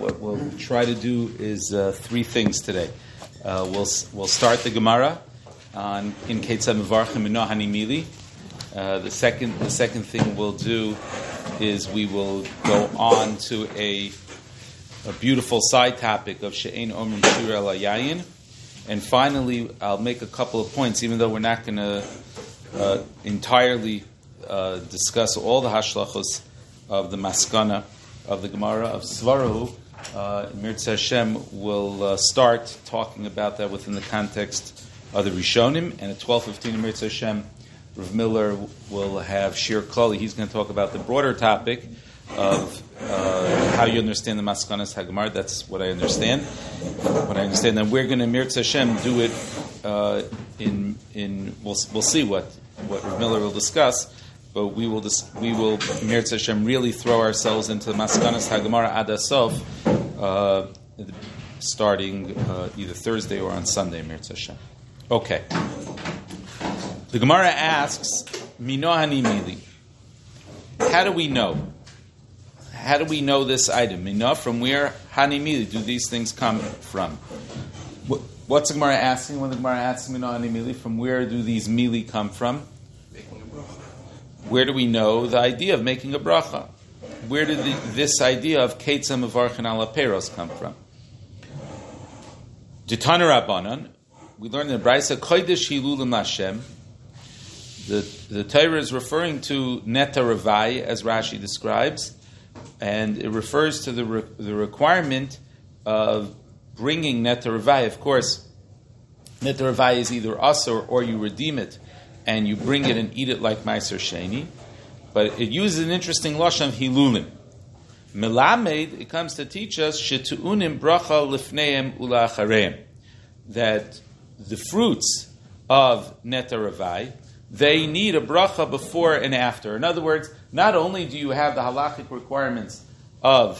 What we'll try to do is three things today. We'll start the Gemara in Ketzad Mevarchim Mino Hanimili. The second thing we'll do is we will go on to a beautiful side topic of She'ein Omrim Shir El Yayin. And finally, I'll make a couple of points, even though we're not going to entirely discuss all the hashlochos of the maskana of the Gemara of Svarahu. Mirza Hashem will start talking about that within the context of the Rishonim. And at 12:15, Mirza Hashem, Rav Miller will have Shir Klali. He's going to talk about the broader topic of how you understand the Maskanas HaGemara. That's what I understand. And we're going to, Mirza Hashem, do it we'll see what Rav Miller will discuss, but we will Mirza Hashem, really throw ourselves into the Maskanas HaGemara Ad Asof, starting either Thursday or on Sunday, Mirza Hashem. Okay. The Gemara asks, Mino Hanimili. How do we know? How do we know this item? Mino, from where Hanimili do these things come from? What's the Gemara asking when the Gemara asks Mino Hanimili? From where do these mili come from? Making a bracha. Where do we know the idea of making a bracha? Where did this idea of Ketzad Mevarchin Ala Peros come from? Ditana Rabbanan, we learned in the Brisa, Kodesh Hilulim Lashem. The Torah is referring to Neta Ravai, as Rashi describes, and it refers to the requirement of bringing Neta Ravai. Of course, Neta Ravai is either asur or you redeem it, and you bring it and eat it like Meiser Sheni. But it uses an interesting lashon of Hilulim. Melamed, it comes to teach us, Shetu'unim bracha lifneim ula'achareim, that the fruits of Neta Ravai, they need a bracha before and after. In other words, not only do you have the halachic requirements of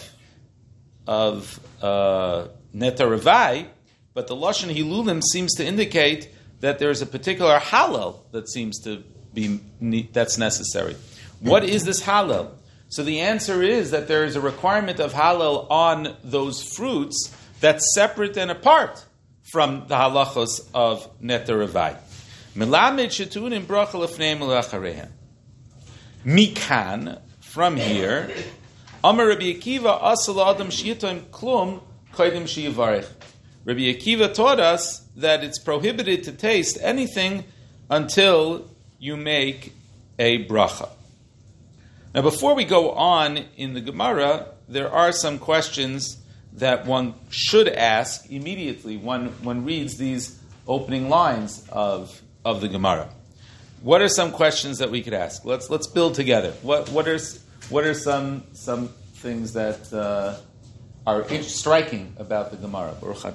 Neta Ravai, but the lashon Hilulim seems to indicate that there is a particular halal that seems to be that's necessary. What is this halal? So the answer is that there is a requirement of halal on those fruits that's separate and apart from the halachos of Neta Ravai. Melamed shetunim bracha lefneim ula'achareim. Mikan, from here, Amar Rabbi Akiva asal adam shiyatim klum kodim shiyavarich. Rabbi Akiva taught us that it's prohibited to taste anything until you make a bracha. Now, before we go on in the Gemara, there are some questions that one should ask immediately when one reads these opening lines of the Gemara. What are some questions that we could ask? Let's build together. What are some things that are striking about the Gemara?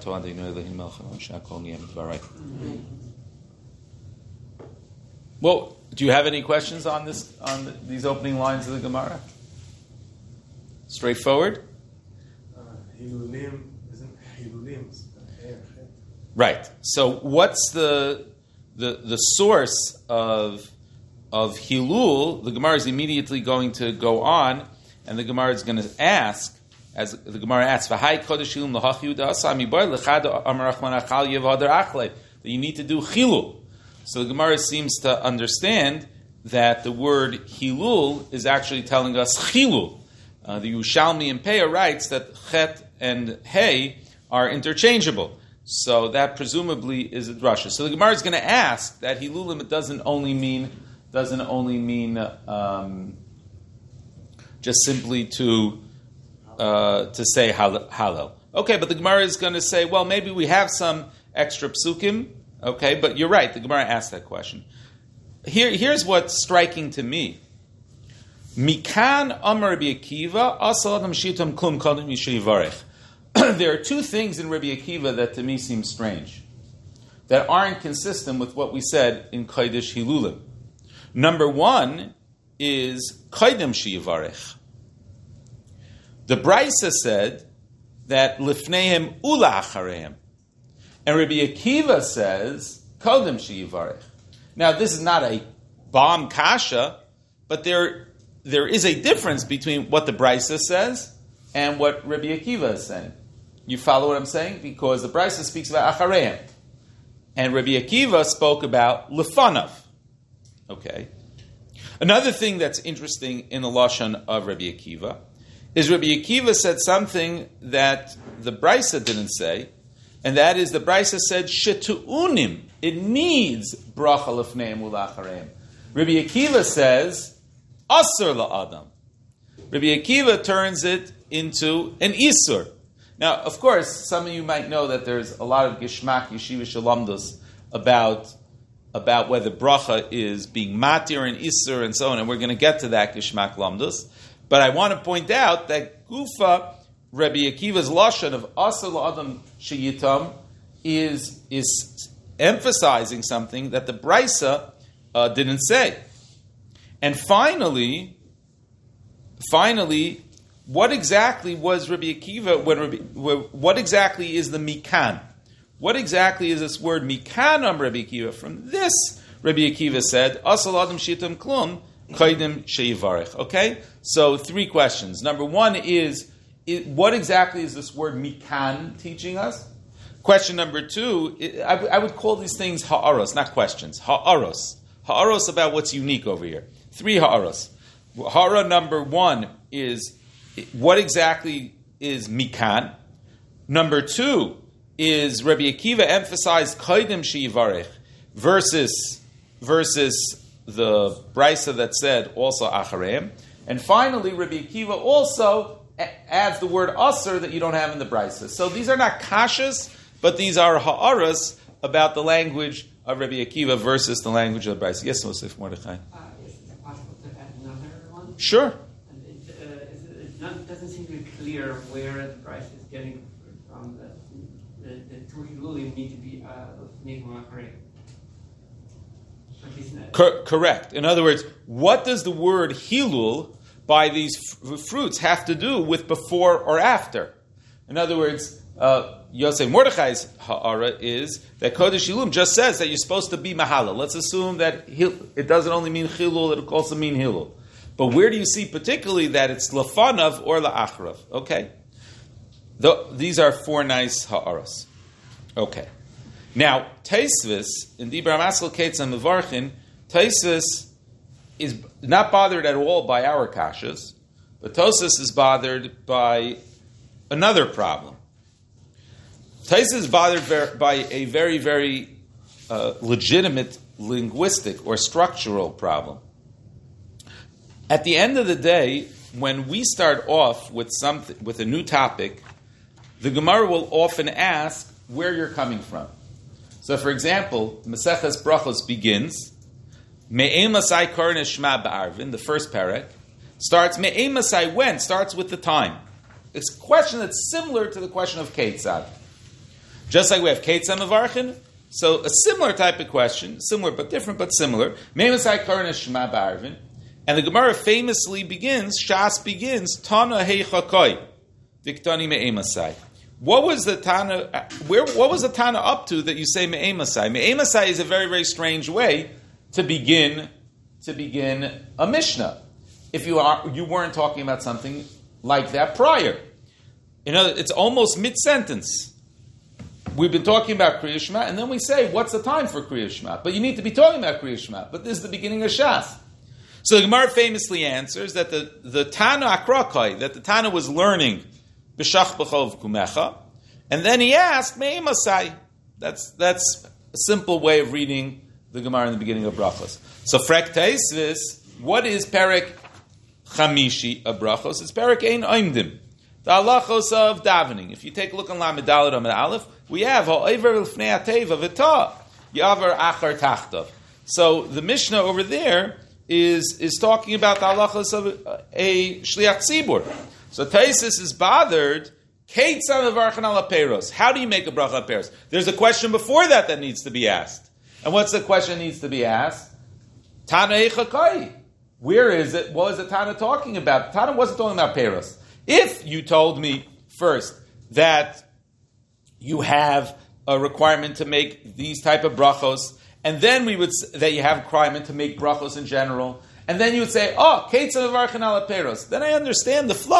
Well, do you have any questions on these opening lines of the Gemara? Straightforward? Hilulim isn't Hilulim. Right. So what's the source of Hilul? The Gemara is immediately going to go on, and the Gemara is going to ask, as the Gemara asks, that you need to do Hilul. So the Gemara seems to understand that the word Hilul is actually telling us Chilul. The Yerushalmi and Peah writes that Chet and Hey are interchangeable. So that presumably is a drasha. So the Gemara is going to ask that Hilulim doesn't only mean just simply to say halal. Okay, but the Gemara is going to say, well, maybe we have some extra psukim. Okay, but you're right. The Gemara asked that question. Here's what's striking to me. Mikan Amar Rabbi Akiva asal adam shitam klum kodim yishivarech. There are two things in Rabbi Akiva that to me seem strange, that aren't consistent with what we said in Kodesh Hilulim. Number one is Kodim Shivarech. The Brisa said that Lifnehem Ula'achareim. And Rabbi Akiva says Kodim Shivarech. Now, this is not a bomb kasha, but there is a difference between what the Brisa says and what Rabbi Akiva is saying. You follow what I'm saying? Because the Brisa speaks about achareim, and Rabbi Akiva spoke about lefanav. Okay. Another thing that's interesting in the lashon of Rabbi Akiva is Rabbi Akiva said something that the Brisa didn't say, and that is the Brisa said shetu'unim. It needs bracha lefneim ulachareim. Rabbi Akiva says asur la'adam. Rabbi Akiva turns it into an isur. Now, of course, some of you might know that there's a lot of gishmak yeshiva shalamdos about whether bracha is being matir and isur and so on, and we're going to get to that gishmak lamdos. But I want to point out that gufa Rabbi Akiva's lashon of asur la'adam sheyitam is emphasizing something that the Brisa didn't say. And finally, what exactly was Rabbi Akiva? What exactly is the mikan? What exactly is this word mikan on Rabbi Akiva? From this, Rabbi Akiva said, "Asal adam shitam klum kaidim sheyivarech." Okay, so 3 questions. Number 1 is what exactly is this word mikan teaching us? Question number 2, I would call these things ha'aros, not questions. Ha'aros about what's unique over here. 3 ha'aros. Ha'ara number 1 is what exactly is mikan. Number 2 is Rabbi Akiva emphasized kaidim sheyivarech versus the brisa that said also achareim. And finally, Rabbi Akiva also adds the word asur that you don't have in the brisa. So these are not kashas, but these are ha'aras about the language of Rabbi Akiva versus the language of the brisa. Yes, Mosif Mordechai. Is it possible to add another one? Sure. It doesn't seem to be clear where the price is getting from the two hilulim need to be nigma Correct. In other words, what does the word hilul by these fruits have to do with before or after? In other words, Yosef Mordechai's ha'ara is that Kodesh Hilul just says that you're supposed to be mahala. Let's assume that it doesn't only mean chilul, it also mean hilul. But where do you see particularly that it's lafanav or la'achrav? Okay. These are 4 nice ha'aras. Okay. Now, Taisvis, in Dibra Maskal Ketzam Mevarchin, Taisvis is not bothered at all by our kashas, but Tosfos is bothered by another problem. Taisvis is bothered by a very, very legitimate linguistic or structural problem. At the end of the day, when we start off with a new topic, the Gemara will often ask where you're coming from. So, for example, Maseches Brachos begins, Me'emasai Korne Shema Ba'arvin, the first parak, starts, Me'emasai when? Starts with the time. It's a question that's similar to the question of Ketzad. Just like we have Ketzad Mevarchin, so a similar type of question, similar but different but similar, Me'emasai Korne Shema Ba'arvin, and the Gemara famously begins, Shas begins, Tana Heichakoi, Diktani Me'emasai. What was the Tana? What was the Tana up to that you say Me'emasai? Me'emasai is a very, very strange way to begin a Mishnah. If you weren't talking about something like that prior, it's almost mid-sentence. We've been talking about Kriya Shema, and then we say, "What's the time for Kriya Shema?" But you need to be talking about Kriya Shema. But this is the beginning of Shas. So the Gemara famously answers that the Tana Akrakai, that the Tana was learning B'shach b'chov kumecha, and then he asked Me'emasai. That's a simple way of reading the Gemara in the beginning of Brachos. So Frek Taisvis, what is Perek Chamishi of Brachos? It's Perek Ein Oimdim, the halachos of davening. If you take a look on Lamed Daled Amud Aleph, we have Ha'over L'fnei Ateva V'ta Yaver Achar Tachtav. So the Mishnah over there is talking about the halachos of a Shliach Tzibur. So Taisus is bothered. Keitzad mevarchin ala peiros. How do you make a bracha on peiros? There's a question before that needs to be asked. And what's the question that needs to be asked? Tana eichakai. Where is it? What was the Tana talking about? Tana wasn't talking about peiros. If you told me first that you have a requirement to make these type of brachos, and then that you have a requirement to make brachos in general, and then you would say, "Oh, keitzad mevarchin ala peiros." Then I understand the flow.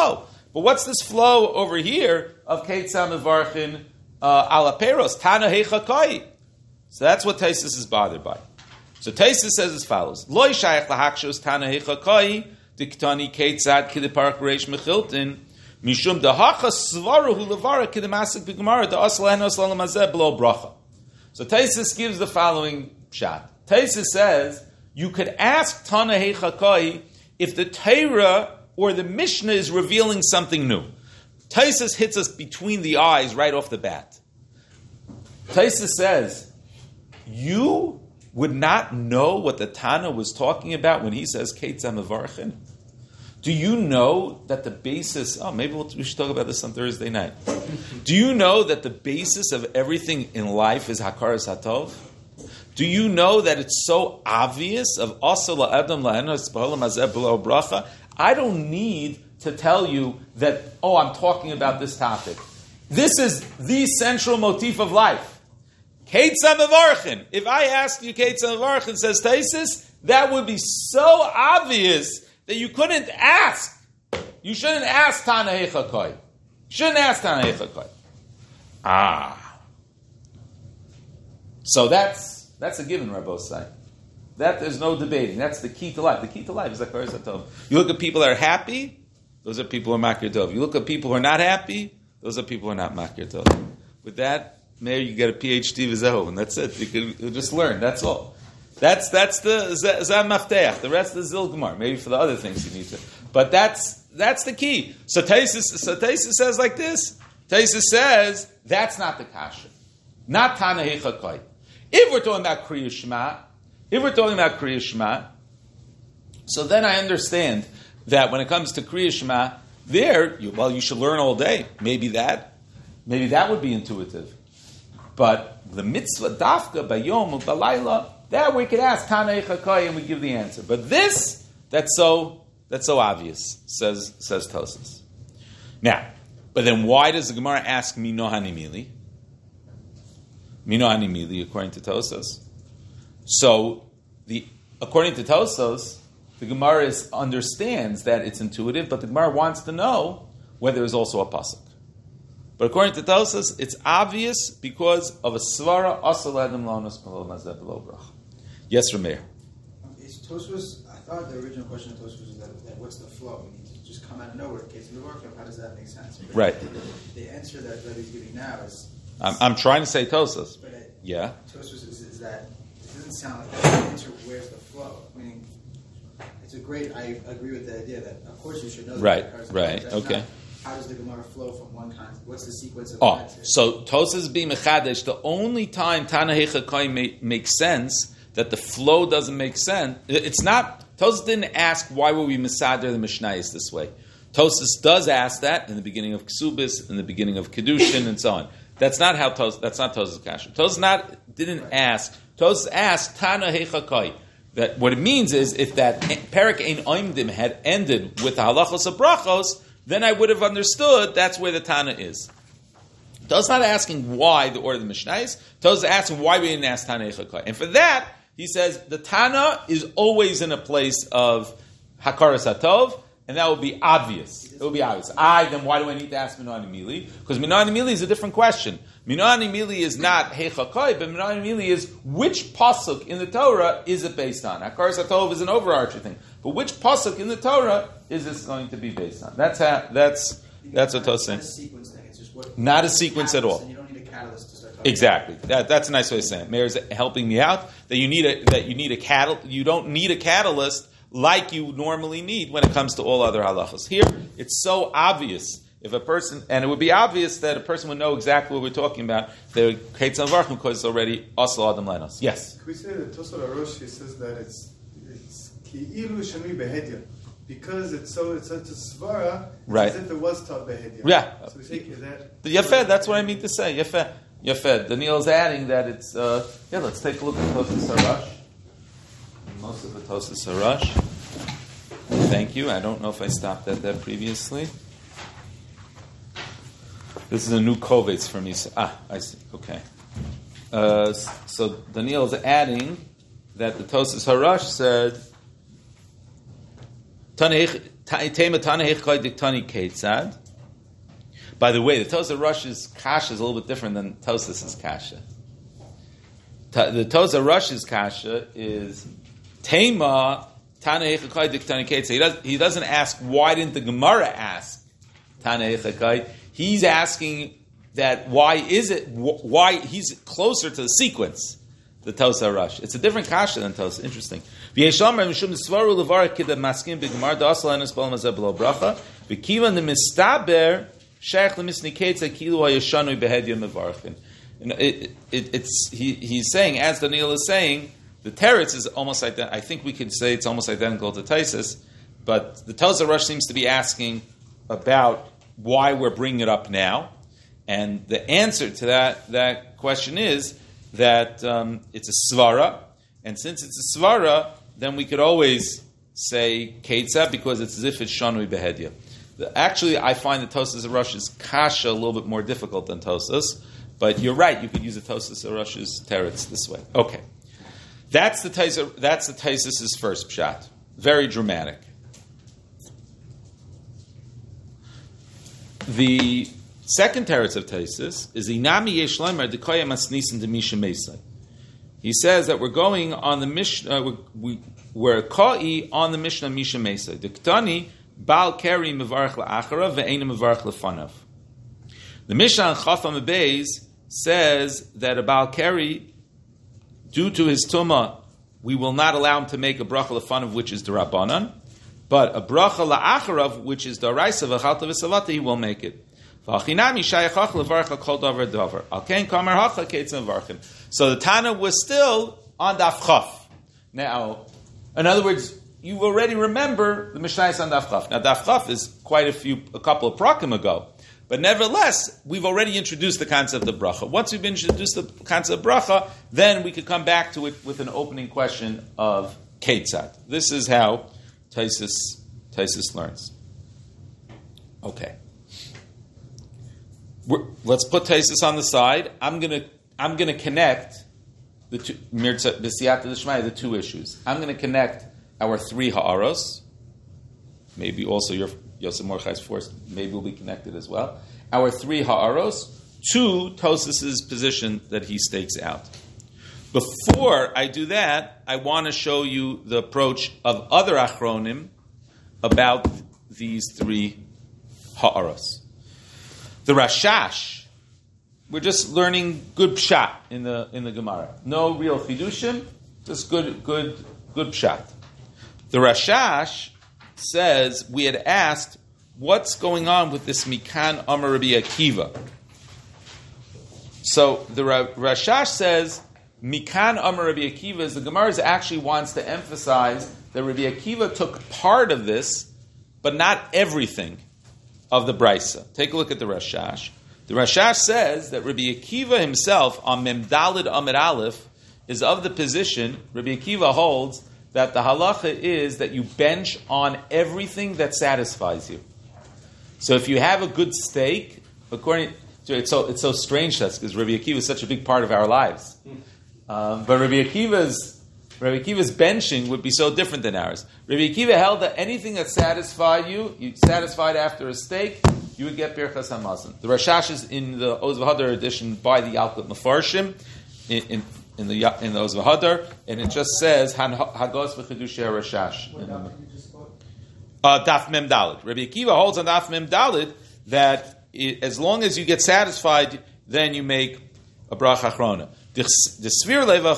But what's this flow over here of Keitzad Mevarchin ala Peros? Tana Heicha Kai. So that's what Taisus is bothered by. So Taisus says as follows: Loi shayach lahakshos Tana Heicha Kai diktani Keitzad kideparak reish mechiltin mishum dahacha svaruhu levara kidemasik b'gemara da aslan aslan mazeh below bracha. So Taisus gives the following shot. Taisus says you could ask Tana Heicha Kai if the Torah or the Mishnah is revealing something new. Taisus hits us between the eyes right off the bat. Taisus says, you would not know what the Tana was talking about when he says Keitzad Mevarchin? Do you know that the basis... maybe we should talk about this on Thursday night. Do you know that the basis of everything in life is Hakaras HaTov? Do you know that it's so obvious of Asa la'adam la'enos b'olam hazeh below bracha? I don't need to tell you that, I'm talking about this topic. This is the central motif of life. Keitzad Mevarchin. If I asked you Keitzad Mevarchin, says Taisus, that would be so obvious that you couldn't ask. You shouldn't ask Tana Heicha Kai. You shouldn't ask Tana Heicha Kai. So that's a given, Rabbosai. That there's no debating. That's the key to life. The key to life is Hakaras HaTov. You look at people that are happy, those are people who are Makir Tov. You look at people who are not happy, those are people who are not Makir Tov. With that, Mayor, you get a PhD v'zehu, and that's it. You just learn. That's all. That's the Zah Mafteach. The rest is Zil Gemar. Maybe for the other things you need to. But that's the key. So Taisus says like this. Taisus says, that's not the kasha. Not Tana Heicha Kai. If we're talking about Kriya Shema, so then I understand that when it comes to Kriya Shema, you should learn all day. Maybe that would be intuitive. But the mitzvah dafka bayom balayla, that we could ask Tana Heicha Kai and we give the answer. But this, that's so obvious, says Tosas. Now, but then why does the Gemara ask Mino Hanimili? Mino Hanimili, according to Tosas. So, according to Tosas, the Gemara understands that it's intuitive, but the Gemara wants to know whether there's also a pasuk. But according to Tosas, it's obvious because of a svara asal adam lanos mazeh below brach. Yes, Rameir. Tosfos, I thought the original question of Tosfos was that what's the flow? You need to just come out of nowhere. Keitzad Mevarchin, how does that make sense? But right. The answer that Rebbe's giving now is... I'm trying to say Tosas. Yeah. Tosfos is that it doesn't sound like the answer. Where's the flow? Meaning, it's a great. I agree with the idea that of course you should know. Right. Okay. How does the Gemara flow from one kind? What's the sequence of events? So Tosas be mechadesh. The only time Tana Heicha Kai makes sense that the flow doesn't make sense. It's not. Tosas didn't ask why were we misader the Mishnayos this way. Tosas does ask that in the beginning of Ksubis, in the beginning of Kedushin, and so on. That's not how That's not Tosas kasha. Tosas didn't ask. Tosas asked Tana Heicha Kai. That what it means is if that Perek Ein Oimdim had ended with the halachos of brachos, then I would have understood that's where the Tana is. Tosas not asking why the order of the Mishnayos. Tosas asking why we didn't ask Tana Heicha Kai. And for that, he says the Tana is always in a place of Hakaras HaTov, and that will be obvious. It will be obvious. Then why do I need to ask Mino Hanimili? Because Mino Hanimili is a different question. Mino Hanimili is not Heicha Kai, but Mino Hanimili is which pasuk in the Torah is it based on? Hakaras HaTov is an overarching thing, but which pasuk in the Torah is this going to be based on? That's what Tosas saying. Not a sequence at all. And you don't need a catalyst to start talking. Exactly. That's a nice way of saying it. Mayor's helping me out. You don't need a catalyst like you normally need when it comes to all other halachas. Here, it's so obvious. If a person, and it would be obvious that a person would know exactly what we're talking about, the Keitzad Mevarchin because it's already asal adam lenos. Yes. Could we say that Tosfos Arosh says that it's ki'ilu shenui behedya because it's such a svara, right? As if it was taught behedya. Yeah. So we say that. Yafeh, that's what I mean to say. Yafeh. Daniel's adding that it's. Let's take a look at Tosfos Harash. Most of the Tosfos Harash. Thank you. I don't know if I stopped at that previously. This is a new kovetz for me. I see. Okay. So Daniel's adding that the Tosfos Harash said, Tema Tana Heicha Kai Diktani Keitzad. By the way, the Tosa Rosh's kasha is a little bit different than Tosas's kasha. The Tosa Rosh's kasha is Tema Tana Hechakai Diktani Ketsa. He doesn't ask why didn't the Gemara ask Tana Hechakai. He's asking that why is it why he's closer to the sequence. The Tosa Rosh. It's a different kasha than Tosa. Interesting. V'yeshamar mishum svaru levar kida maskim b'gemar da'asal enes b'al mazeh b'lo bracha v'kivan the mistaber sheikh lemisni ketza kilu ha'yeshanu behedya mevarchin. He's saying, as Daniel is saying, the teretz is almost like that. I think we could say it's almost identical to Taisus, but the Tosa Rosh seems to be asking about why we're bringing it up now, and the answer to that question is that it's a svara, and since it's a svara, then we could always say Ketzah because it's as if it's Shanui Behedya. Actually, I find the Tosas Rosh's kasha a little bit more difficult than Tosas, but you're right, you could use the Tosas Rosh's teretz this way. Okay. That's the Taisus's first pshat. Very dramatic. The second teretz of Taisus is Inami Yesh Leimer Dekoya Masnisin Demisha Mesai. He says that we're going on the Mishnah. We're Koi on the Mishnah Misha Mesai. Diktani Bal Keri Mevarach LaAchara ve'Eina Mevarach LeFanav. The Mishnah on Chafam Beis says that a Bal Keri, due to his tumah, we will not allow him to make a bracha LeFanav, which is Derabanan, but a bracha LaAcharav, which is Daraisa v'Chalta v'Savata, he will make it. So the Tana was still on Daf Chaf. Now, in other words, you already remember the Mishnah is on Daf Chaf. Now, Daf Chaf is a couple of prakim ago, but nevertheless, we've already introduced the concept of bracha. Once we've introduced the concept of bracha, then we could come back to it with an opening question of Ketzat. This is how Taisus learns. Okay. Let's put Taisus on the side. I'm gonna connect the two the two issues. I'm gonna connect our three ha'aros. Maybe also your Yosef Mordechai's force maybe will be connected as well. Our three ha'aros to Tosas's position that he stakes out. Before I do that, I want to show you the approach of other achronim about these three ha'aros. The Rashash, we're just learning good pshat in the Gemara. No real chidushim, just good pshat. The Rashash says we had asked what's going on with this Mikan Amar Rabbi Akiva. So the Rashash says Mikan Amar Rabbi Akiva is the Gemara actually wants to emphasize that Rabbi Akiva took part of this, but not everything of the Brisa. Take a look at the Rashash. The Rashash says that Rabbi Akiva himself on Memdalid Amid Aleph is of the position, Rabbi Akiva holds that the halacha is that you bench on everything that satisfies you. So if you have a good steak, according to it's so strange to us because Rabbi Akiva is such a big part of our lives. But Rabbi Akiva's benching would be so different than ours. Rabbi Akiva held that anything that satisfied you satisfied after a steak, you would get Birchas HaMazon. The Rashash is in the Oz V'Hadar edition by the Yalkut Mefarshim in the Oz V'Hadar, and it just says Hagos V'Chedushei Rashash. Daf Mem Daled. Rabbi Akiva holds on Daf Mem Daled that as long as you get satisfied, then you make a bracha achrona. So he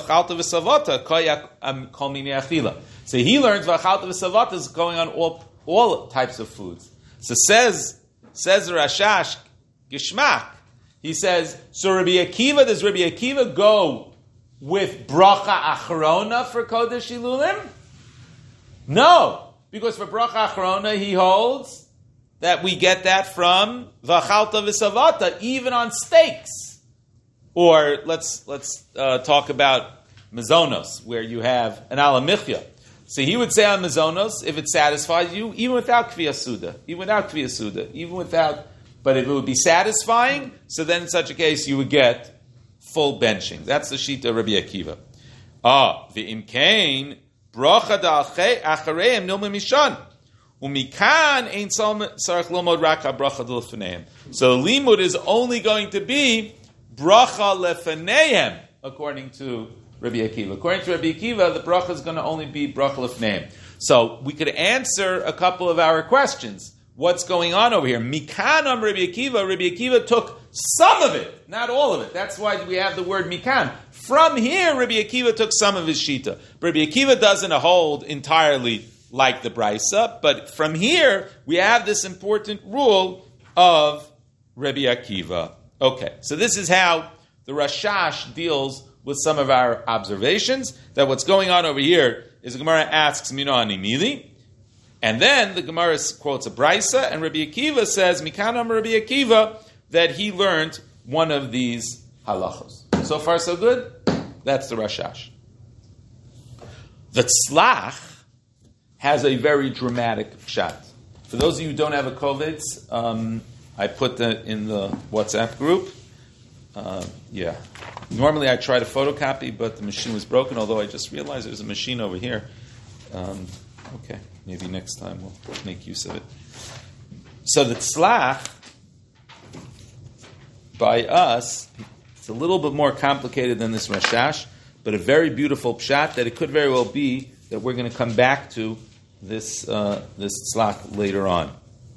learns v'achalta v'savata is going on all types of foods. So says the Rashash Gishmak. He says, so does Rabbi Akiva go with bracha achrona for Kodesh Ilulim? No, because for bracha achrona he holds that we get that from v'achalta v'savata even on steaks. Or let's talk about mazonos, where you have an alamichya. So he would say on mazonos, if it satisfies you, even without kviyas suda, but if it would be satisfying, so then in such a case you would get full benching. That's the shita Rabbi Akiva. V'im kain bracha da'achareim nilma mishan Umikan ein sarach lomod rak bracha lefneim. So limud is only going to be bracha lefneim, according to Rabbi Akiva. According to Rabbi Akiva, the bracha is going to only be bracha lefneim. So we could answer a couple of our questions. What's going on over here? Mikan am Rabbi Akiva. Rabbi Akiva took some of it, not all of it. That's why we have the word mikan. From here, Rabbi Akiva took some of his shita. Rabbi Akiva doesn't hold entirely like the Brisa, but from here, we have this important rule of Rabbi Akiva. Okay, so this is how the Rashash deals with some of our observations, that what's going on over here is the Gemara asks, Mino ani mili, and then the Gemara quotes a Brisa, and Rabbi Akiva says, Mikan am Rabbi Akiva, that he learned one of these halachos. So far, so good? That's the Rashash. The Tzlach has a very dramatic pshat. For those of you who don't have a Kovetz, I put that in the WhatsApp group. Normally I try to photocopy, but the machine was broken, although I just realized there's a machine over here. Okay, maybe next time we'll make use of it. So the Tzlach, by us, it's a little bit more complicated than this Rashash, but a very beautiful pshat that it could very well be that we're going to come back to this Tzlach later on.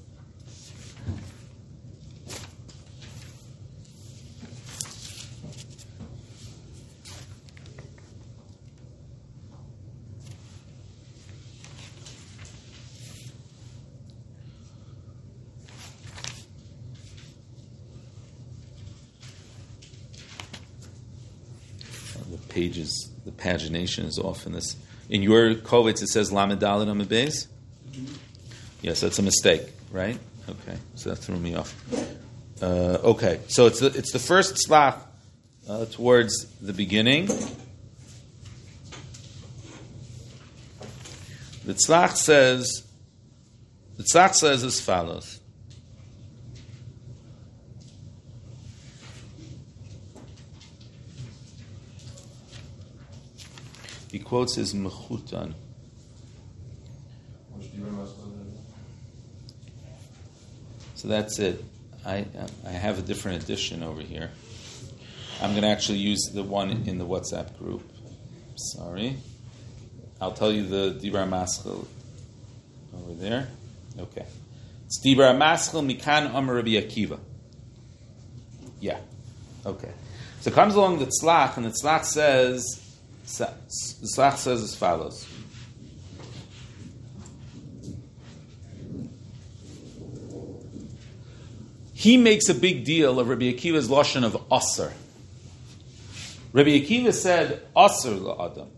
The pagination is off in this. In your Kovetz, it says Lamed Daled Amud Beis? Yes, that's a mistake, right? Okay, so that threw me off. Okay, so it's the first tzlach towards the beginning. The tzlach says as follows. He quotes his Mechutan. So that's it. I have a different edition over here. I'm going to actually use the one in the WhatsApp group. Sorry. I'll tell you the Dibra Maschel over there. Okay. It's Dibra Maschel Mikan Amar Rabbi Akiva. Yeah. Okay. So it comes along the Tzlach, and the Tzlach says as follows. He makes a big deal of Rabbi Akiva's lashon of Asr. Rabbi Akiva said, Asr la'adam.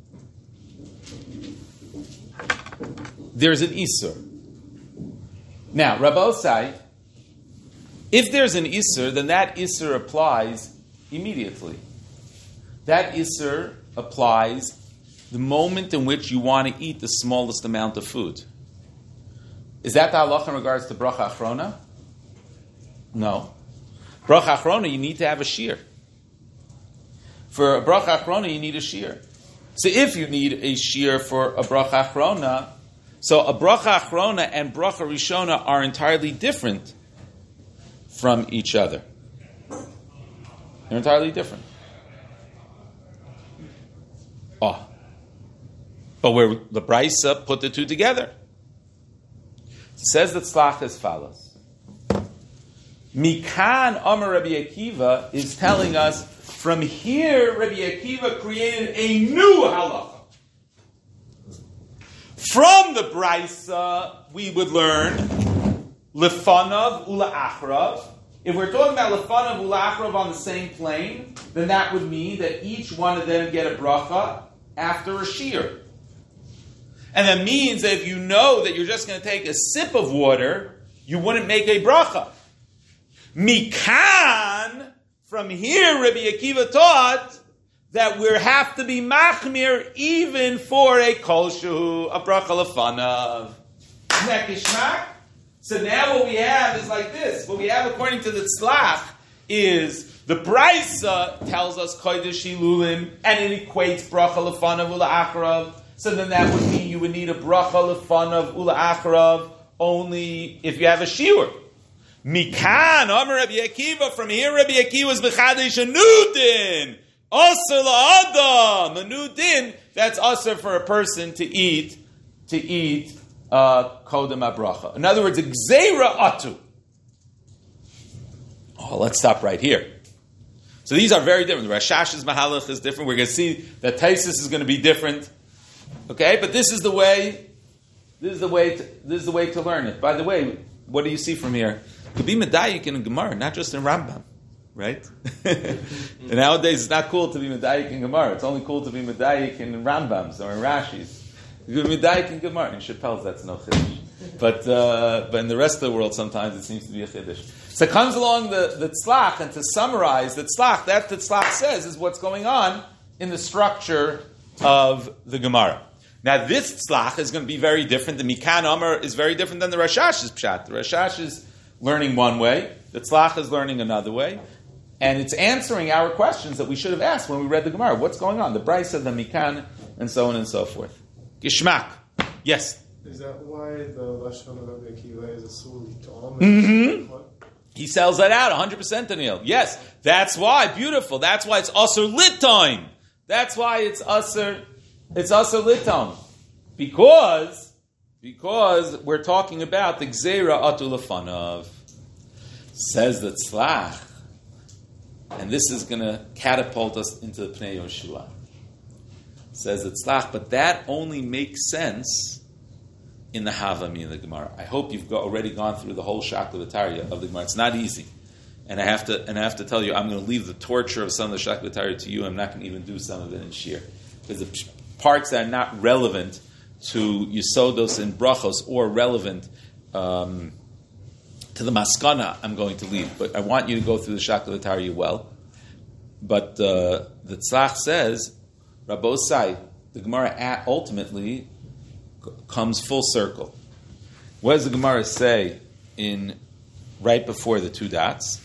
There's an Isur. Now, Rabbi Osai, if there's an Isur, then that Isur applies immediately. That Isur applies the moment in which you want to eat the smallest amount of food. Is that the halacha in regards to bracha achrona? No. Bracha achrona, you need to have a shear. For a bracha achrona, you need a shear. So if you need a shear for a bracha achrona, so a bracha achrona and bracha rishona are entirely different from each other. They're entirely different. Oh. But where the Brisa put the two together. It says that Tzlach as follows. Mikan Amar Rabbi Akiva is telling us, from here Rabbi Akiva created a new halacha. From the Brisa, we would learn Lefanav Ula Achrav. If we're talking about Lefanav Ula Achrav on the same plane, then that would mean that each one of them get a bracha after a shear. And that means that if you know that you're just going to take a sip of water, you wouldn't make a bracha. Mikan, from here, Rabbi Akiva taught that we have to be machmir even for a kol shehu, a bracha lefanav. Nekishmak. So now what we have is like this. What we have according to the Tzlach is the Brisa tells us kodesh hilulim, and it equates bracha lefanav ula acharav. So then that would mean you would need a bracha lefanav ula acharav only if you have a shiur. Mikan, Amar Rabbi Akiva, from here Rabbi Akiva is B'chadesh a new din. Asr la'adam, a new din, that's asr for a person to eat kodem abracha. In other words, gzeira atu. Oh, let's stop right here. So these are very different. The Rashash's Mahalach is different. We're going to see that Taisus is going to be different. Okay, but this is the way. This is the way to learn it. By the way, what do you see from here? It could be medayik in Gemara, not just in Rambam, right? And nowadays, it's not cool to be medayik in Gemara. It's only cool to be medayik in Rambams or in Rashis. You could be medayik in Gemara. In Chappelle's, that's no chiddush. But in the rest of the world, sometimes it seems to be a chiddush. So it comes along the tzlach, and to summarize the tzlach, that the tzlach says is what's going on in the structure of the Gemara. Now this tzlach is going to be very different. The Mikan Amar is very different than the Rashash's pshat. The Rashash is learning one way, the tzlach is learning another way, and it's answering our questions that we should have asked when we read the Gemara. What's going on? The Brisa, the Mikan, and so on and so forth. Gishmak. Yes? Is that why the Lashon of Rabbi Akiva is a suli tom? Mm-hmm. He sells that out 100%, Daniel. Yes, that's why. Beautiful. That's why it's Asr Litom. That's why it's Asr Litom. Because we're talking about the Gzeira Atu Lefanav. Says the Tzlach. And this is going to catapult us into the Pnei Yoshua. Says the Tzlach, but that only makes sense in the Havami in the Gemara. I hope you've already gone through the whole Shaklavataria of the Gemara. It's not easy. And I have to tell you, I'm going to leave the torture of some of the Shaklavataria to you. I'm not going to even do some of it in Shir. Because the parts that are not relevant to Yisodos and Brachos or relevant to the Maskana, I'm going to leave. But I want you to go through the Shaklavataria well. But the Tzlach says, Rabbosai, the Gemara ultimately comes full circle. What does the Gemara say in right before the two dots?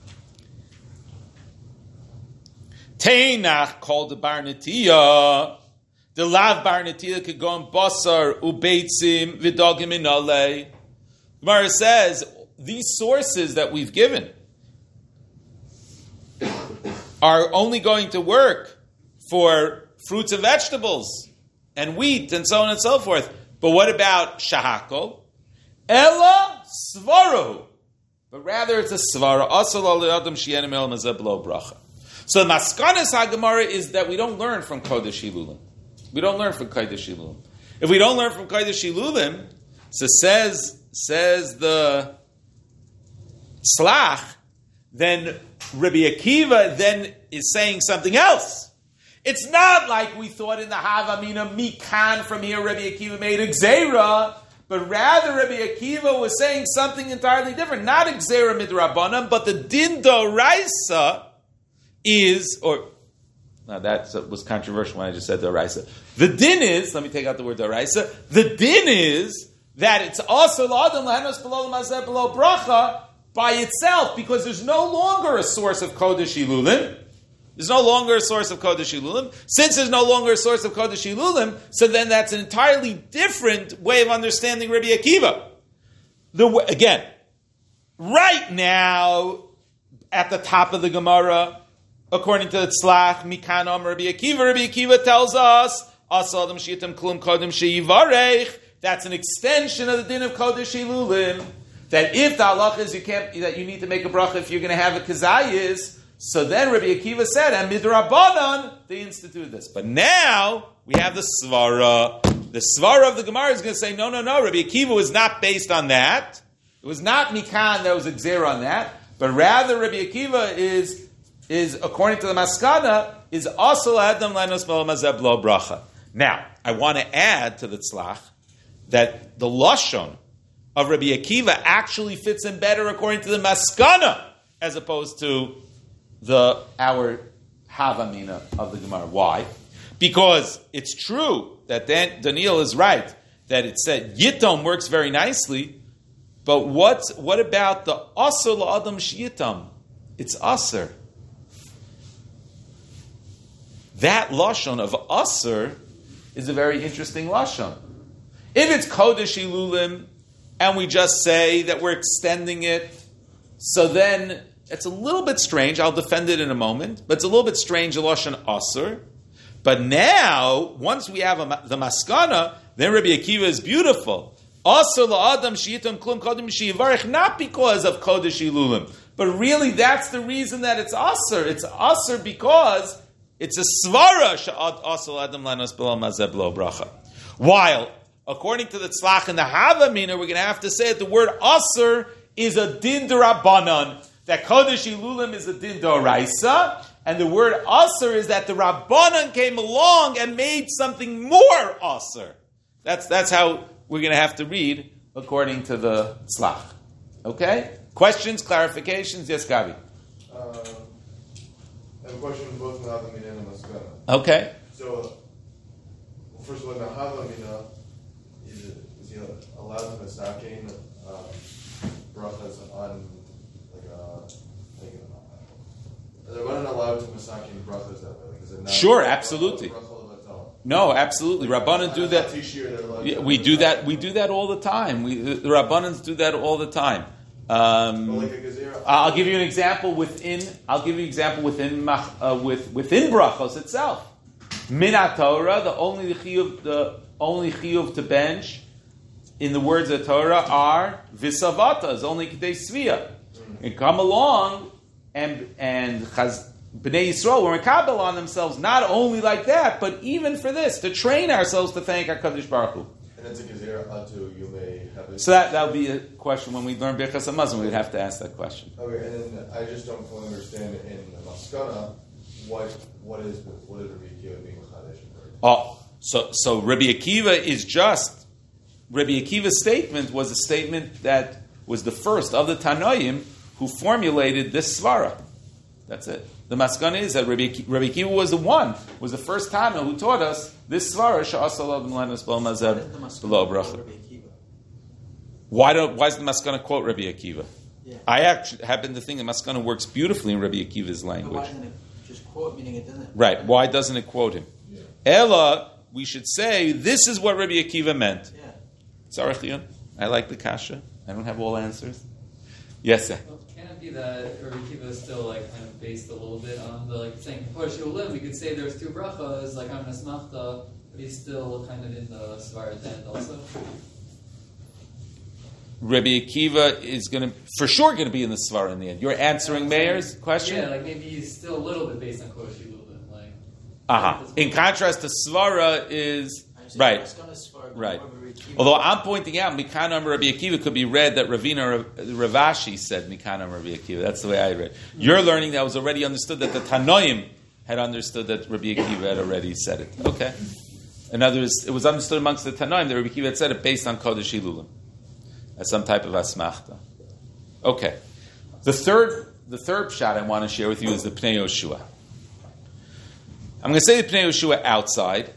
Teinach called the Barnetiya. The lav Barnetiya could go on basar ubeitzim vidogim inale. Gemara says these sources that we've given are only going to work for fruits and vegetables and wheat, and so on and so forth. But what about shahakol? Ella svarahu. But rather it's a svara. So the maskanas haGemara is that we don't learn from Kodesh Hilulim. We don't learn from Kodesh Hilulim. If we don't learn from Kodesh Hilulim, so says the Slach, then Rabbi Akiva then is saying something else. It's not like we thought in the Havamina Mikan from here Rabbi Akiva made a Gzeira, but rather Rabbi Akiva was saying something entirely different. Not a Gzeira midrabanan, but the Din Doraisa is, now that was controversial when I just said Doraisa. The Din is, let me take out the word Doraisa, the Din is that it's also L'Adam L'Hanos Below L'Mazeh Below Bracha by itself, because there's no longer a source of Kodesh Hilulim. There's no longer a source of Kodesh Hilulim. Since there's no longer a source of Kodesh Hilulim, so then that's an entirely different way of understanding Rabbi Akiva. Again, right now, at the top of the Gemara, according to the Tzlach, Mikan Amar Rabbi Akiva tells us, Asadam Shitam Klum Kodem Sheyivarech. That's an extension of the din of Kodesh Hilulim. That if the halach is that you need to make a bracha if you're going to have a kazayis, so then Rabbi Akiva said, and midrabanan, they instituted this. But now we have the svara. The svara of the Gemara is going to say, no. Rabbi Akiva was not based on that. It was not mikan that was a gzera on that, but rather Rabbi Akiva is according to the maskana is also adam lanos mazeb lo bracha. Now I want to add to the tzlach that the lashon of Rabbi Akiva actually fits in better according to the maskana as opposed to our Havamina of the Gemara. Why? Because it's true that Daniel is right that it said Yitom works very nicely, but what about the Asr L'Adam Shiyitam? It's Asr. That Lashon of Asr is a very interesting Lashon. If it's Kodesh Hilulim, and we just say that we're extending it, so then it's a little bit strange. I'll defend it in a moment, but it's a little bit strange, a lashon asur. But now, once we have the maskana, then Rabbi Akiva is beautiful. Asur la'adam sheyitam klum kodim sheyivarech, not because of kodesh ilulim, but really that's the reason that it's asur. It's asur because it's a svara she'ad asur la'adam lanos b'lo mazeh b'lo bracha. While, according to the tzlach and the havamina, we're going to have to say that the word asur is a din d'Rabbanan, that kodesh ilulim is a din d'oraisa, and the word asur is that the Rabbanan came along and made something more asur. That's how we're going to have to read according to the tzlach. Okay? Questions, clarifications? Yes, Gabi. I have a question both in Havamina and Maskana. Okay. So, first of all, in the Havamina, is he allowed to masakin brachas on they're not allowed to masakin brachas that way? Like, is it not sure, absolutely. No, absolutely. Rabbanan do that. Yeah, we do that. We do that all the time. The Rabbanans do that all the time. I'll give you an example within. Within brachos itself. Min Torah, the only chiyuv to bench in the words of Torah are visavatas, only k'dei svia. And come along and Bnei Yisrael were mekabel on themselves, not only like that, but even for this, to train ourselves to thank HaKadosh Baruch Hu. And it's a gezerah atu Yomei Havis. So that would be a question when we learn Birchas HaMazon, we'd have to ask that question. Okay, and then I just don't fully understand in the Maskana what is Rabbi Akiva being Chadesh? Oh, so Rabbi Akiva is just, Rabbi Akiva's statement was a statement that was the first of the Tanoim who formulated this svara. That's it. The maskana is that Rabbi Akiva was the first Tana who taught us this svara. Why is the maskana quote Rabbi Akiva? Yeah. I actually happen to think the maskana works beautifully in Rabbi Akiva's language. Why doesn't it just quote, meaning it doesn't? Right. Why doesn't it quote him? Yeah. Ella, we should say this is what Rabbi Akiva meant. Yeah. Tzarech, I like the kasha. I don't have all answers. Yes, sir. Well, can it be that Rabbi Akiva is still like kind of based a little bit on the like saying Kodesh Ulim? We could say there's two brachas like I'm Nesmachta, but he's still kind of in the Svara at the end also. Rabbi Akiva is for sure going to be in the Svara in the end. You're answering Meir's question? Yeah, like maybe he's still a little bit based on Kodesh Ulim. Like, In contrast to Svara is right. Right. Although I'm pointing out, Mikanam Rabbi Akiva could be read that Ravashi said Mikanam Rabbi Akiva. That's the way I read. You're learning that was already understood that the Tanoim had understood that Rabbi Akiva had already said it. Okay. In other words, it was understood amongst the Tanoim that Rabbi Akiva had said it based on Kodesh Ilulim as some type of asmachta. Okay. The third shot I want to share with you is the Pnei Yoshua. I'm going to say the Pnei Yoshua outside.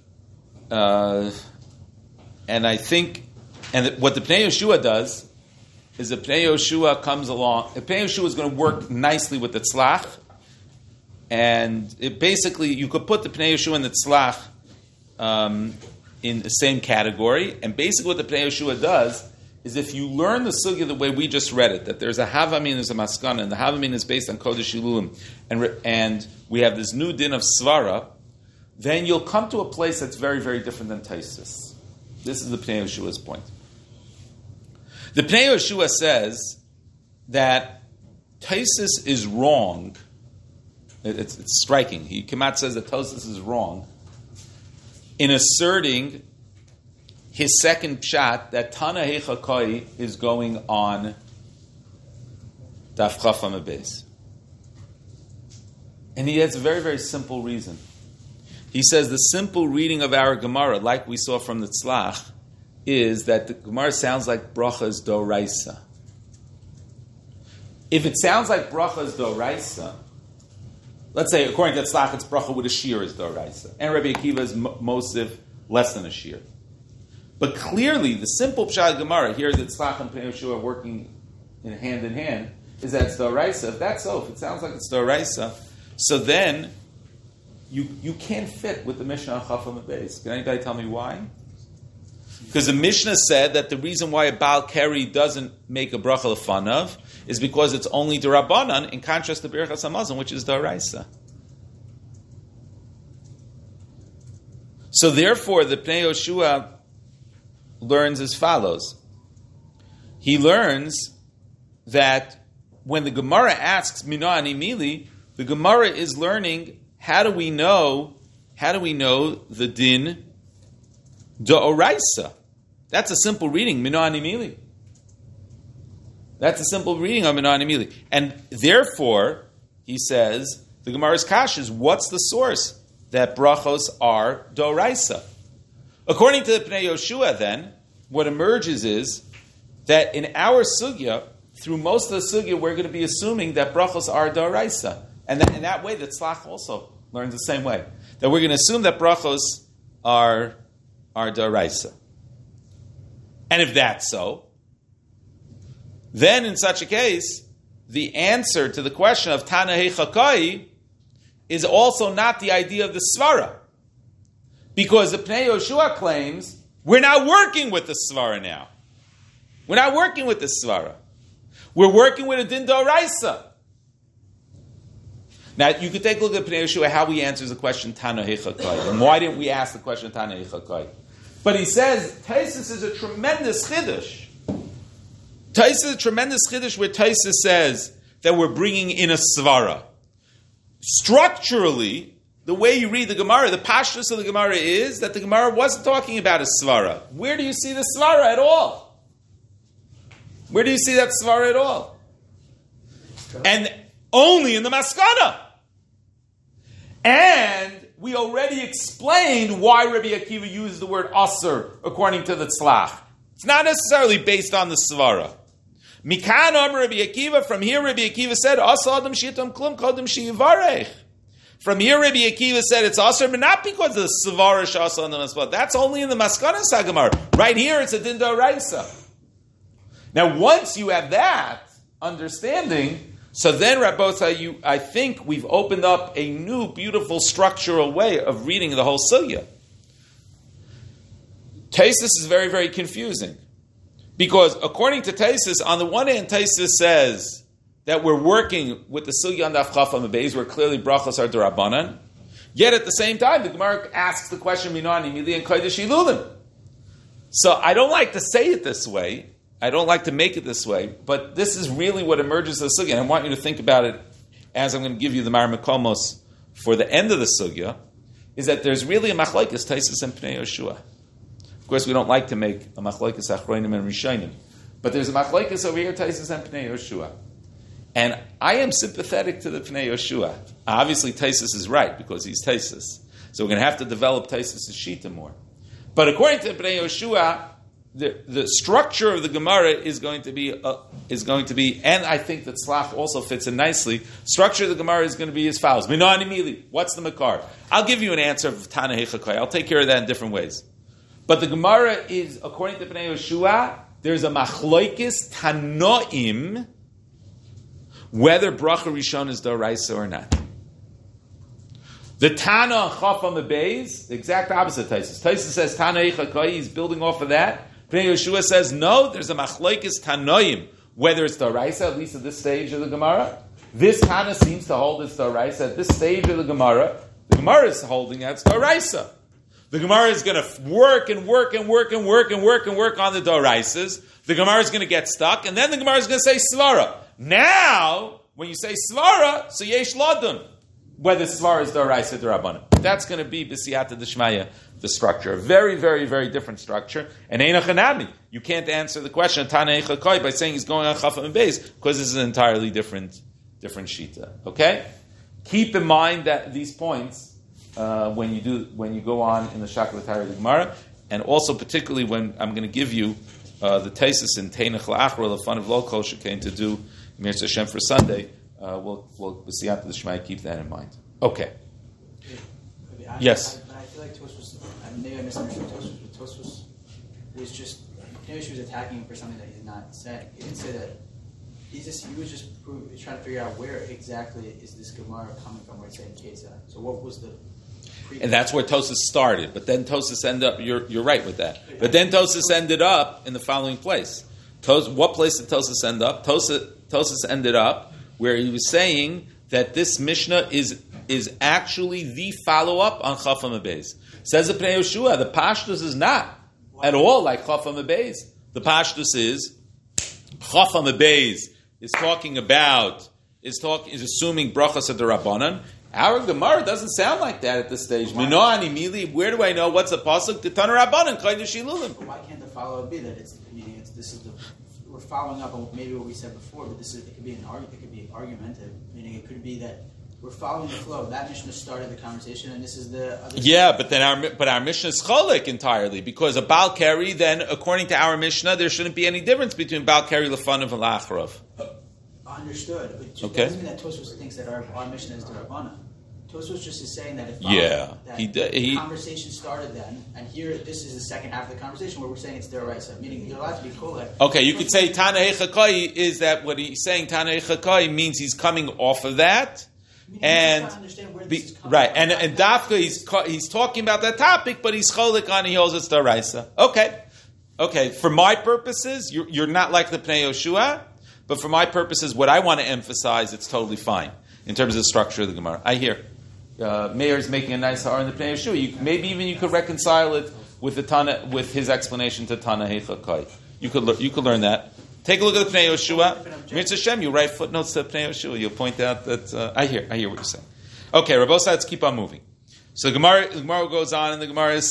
And I think, what the Pnei Yoshua does is the Pnei Yoshua comes along. The Pnei Yoshua is going to work nicely with the Tzlach, and it basically you could put the Pnei Yoshua and the Tzlach in the same category. And basically, what the Pnei Yoshua does is, if you learn the sugya the way we just read it, that there's a havamin, there's a maskana, and the havamin is based on Kodesh Ilulim, and we have this new din of svara, then you'll come to a place that's very, very different than Taisus. This is the Pnei Yoshua's point. The Pnei Yoshua says that Taisus is wrong. It's striking. Kamat says that Taisus is wrong in asserting his second pshat that Tana Heichakai is going on Daf Chaf Amud Beis. And he has a very, very simple reason. He says the simple reading of our Gemara, like we saw from the Tzlach, is that the Gemara sounds like brachas doraisa. If it sounds like brachas doraisa, let's say according to Tzlach, it's bracha with a shear is doraisa, and Rabbi Akiva is mosif less than a shear. But clearly, the simple pshat Gemara here that Tzlach and Pnei Yoshua are working in hand, is that it's doraisa. If that's so, if it sounds like it's doraisa, so then you can't fit with the Mishnah on Chaf Amud Beis. Can anybody tell me why? Because the Mishnah said that the reason why a Baal Keri doesn't make a bracha l'fanav is because it's only d'Rabbanan, in contrast to Birchas Hamazon, which is d'Oraisa. So therefore, the Pnei Yoshua learns as follows. He learns that when the Gemara asks Mina Ani Mili, the Gemara is learning how do we know the din d'Oraisa. That's a simple reading, Mina Ani Mili. That's a simple reading of Mina Ani Mili. And therefore, he says, the Gemara's kash is, what's the source that brachos are d'Oraisa? According to the Pnei Yoshua, then, what emerges is that in our sugya, through most of the sugya, we're going to be assuming that brachos are d'Oraisa. And that, in that way, that Tzlach also learns the same way. That we're going to assume that brachos are d'Oraisa. And if that's so, then in such a case, the answer to the question of Tana Hechakai is also not the idea of the Svara. Because the Pnei Yoshua claims, we're not working with the Svara now. We're not working with the Svara. We're working with a Din d'Oraisa. Now, you could take a look at Pnei Yoshua, how he answers the question Tana Hechakai. And why didn't we ask the question Tana Hechakai? But he says, Taisus is a tremendous chiddush. Taisus is a tremendous chiddush where Taisus says that we're bringing in a svara. Structurally, the way you read the Gemara, the pashtus of the Gemara is that the Gemara wasn't talking about a svara. Where do you see the svara at all? Where do you see that svara at all? And only in the maskana. And we already explained why Rabbi Akiva used the word aser according to the tzlach. It's not necessarily based on the svara. Mikan Amar Rabbi Akiva. From here, Rabbi Akiva said, "Asa adam shitam klum kodim sheyivarech." From here, Rabbi Akiva said it's aser, but not because of the svara shasa on the maskana. That's only in the maskana sagamar. Right here, it's a din d'oraisa. Now, once you have that understanding, so then, Rabbosai, I think we've opened up a new, beautiful, structural way of reading the whole sugya. Taisus is very, very confusing. Because according to Taisus, on the one hand, Taisus says that we're working with the sugya on the Daf Chaf Amud where clearly brachos are d'Rabbanan. Yet at the same time, the Gemara asks the question, Minan Imili and Kodesh Ilulim. So I don't like to say it this way. I don't like to make it this way, but this is really what emerges in the sugya. And I want you to think about it as I'm going to give you the Mar Mekomos for the end of the sugya, is that there's really a machlokes Taisus and Pnei Yoshua. Of course, we don't like to make a machlokes Achronim and Rishonim, but there's a machlokes over here, Taisus and Pnei Yoshua. And I am sympathetic to the Pnei Yoshua. Obviously, Taisus is right because he's Taisus. So we're going to have to develop Taisus' shita more. But according to Pnei Yoshua, the structure of the Gemara is going to be, and I think that Tzlach also fits in nicely. Structure of the Gemara is going to be as follows: Minani Mili. What's the Makar? I'll give you an answer of Tana Hechakai. I'll take care of that in different ways. But the Gemara is, according to Pnei Yoshua, there's a machloikis tanoim whether bracha rishon is d'oraisa or not. The Tana Chaf Amud Beis, the exact opposite. Taisus says Tana Hechakai. He's building off of that. Pnei Yoshua says, no, there's a machlokes tanoim, whether it's d'oraisa, at least at this stage of the Gemara. This Tana seems to hold it's d'oraisa. At this stage of the Gemara is holding that it's d'oraisa. The Gemara is going to work on the d'oraisas. The Gemara is going to get stuck, and then the Gemara is going to say svara. Now, when you say svara, so yesh ladun, whether svara is d'oraisa or d'Rabbanan. That's going to be b'siyata d'shmaya, the structure. A very, very, very different structure. And Eina Chanami, you can't answer the question of Tana Hechakai by saying he's going on Chaf Amud Beis, because this is an entirely different shita. Okay? Keep in mind that these points when you go on in the Shaklatari of the Gemara, and also particularly when I'm going to give you the Taisus in Teinach La'achra, the fun of Lo Kol Shekain to do Mirz Hashem for Sunday. We'll b'siyata d'shmaya keep that in mind. Okay. Yes. I feel like Tosfos, maybe I misunderstood Tosfos, but Tosfos was just, maybe she was attacking him for something that he did not say. He didn't say that. He was just trying to figure out where exactly is this Gemara coming from, where it's saying Ketzah. So what was the And that's where Tosas started. But then Tosas ended up, you're right with that. But then Tosas ended up in the following place. What place did Tosas end up? Tosas ended up where he was saying that this Mishnah is actually the follow-up on Chafam Abayz. Says the Pnei Yehoshua, the Pashtus is not at all like Chafam Abayz. The Pashtus is Chafam Abayz is assuming brachas of the Rabbanan. Our Gemara doesn't sound like that at this stage. Minoani Mili, where do I know what's a pasuk? The Tana Rabbanan, Kodesh Shilulim. Why can't the follow-up be that we're following up on maybe what we said before, but it could be argumentative, meaning it could be that we're following the flow. That Mishnah started the conversation, and this is the other. Yeah, but then our Mishnah is cholik entirely, because a Baal Keri, then according to our Mishnah, there shouldn't be any difference between Baal Keri, Lefanav, and Lacharav. Understood, but it okay. doesn't mean that Tosfos thinks that our Mishnah is the Rabbana. Tosfos just is saying that if the conversation started then, and here this is the second half of the conversation where we're saying it's D'oraisa, meaning you're allowed to be kolek. Okay, you could say Tana Hechakai is that what he's saying. Tana Hechakai means he's coming off of that. And right, and Dafka he's talking about that topic, but he's cholik on he holds it's D'oraisa. Okay. For my purposes, you're not like the Pnei Yehoshua, but for my purposes, what I want to emphasize, it's totally fine in terms of the structure of the Gemara. I hear Meir is making a nice har in the Pnei Yehoshua. Maybe even you could reconcile it with the Tana, with his explanation to Tana Hechakai. You could learn that. Take a look at the Pnei Yehoshua. Mitzvah Shem, you write footnotes to the Pnei Yehoshua. You'll point out that I hear what you're saying. Okay, Rabbosai, let's keep on moving. So the Gemara goes on, and the Gemara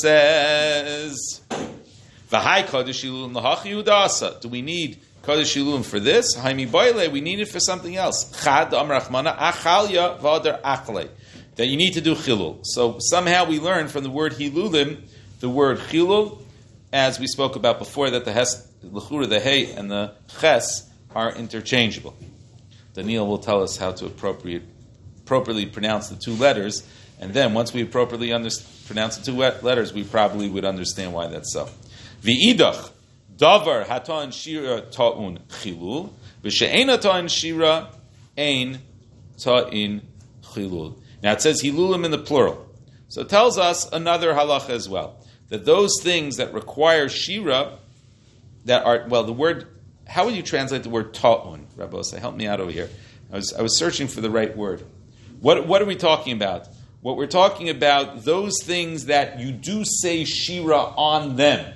says, "V'hai kodesh ilulim lahachi udasa." Do we need kodesh ilulim for this? Haimi boile, we need it for something else. Chad amar Rachmana achalya v'ader achle. That you need to do chilul. So somehow we learn from the word hilulim, the word chilul, as we spoke about before, that the l'chura, the hey, and the ches are interchangeable. Daniel will tell us how to appropriately pronounce the two letters, and then once we appropriately pronounce the two letters, we probably would understand why that's so. V'idach, davar hatan shira ta'un chilul, v'she'ena ta'un shira ein ta'in chilul. Now it says hilulim in the plural. So it tells us another halacha as well, that those things that require shira, that are, well, the word, how would you translate the word ta'un? Rabbosai, help me out over here. I was searching for the right word. What are we talking about? What we're talking about, those things that you do say shira on them.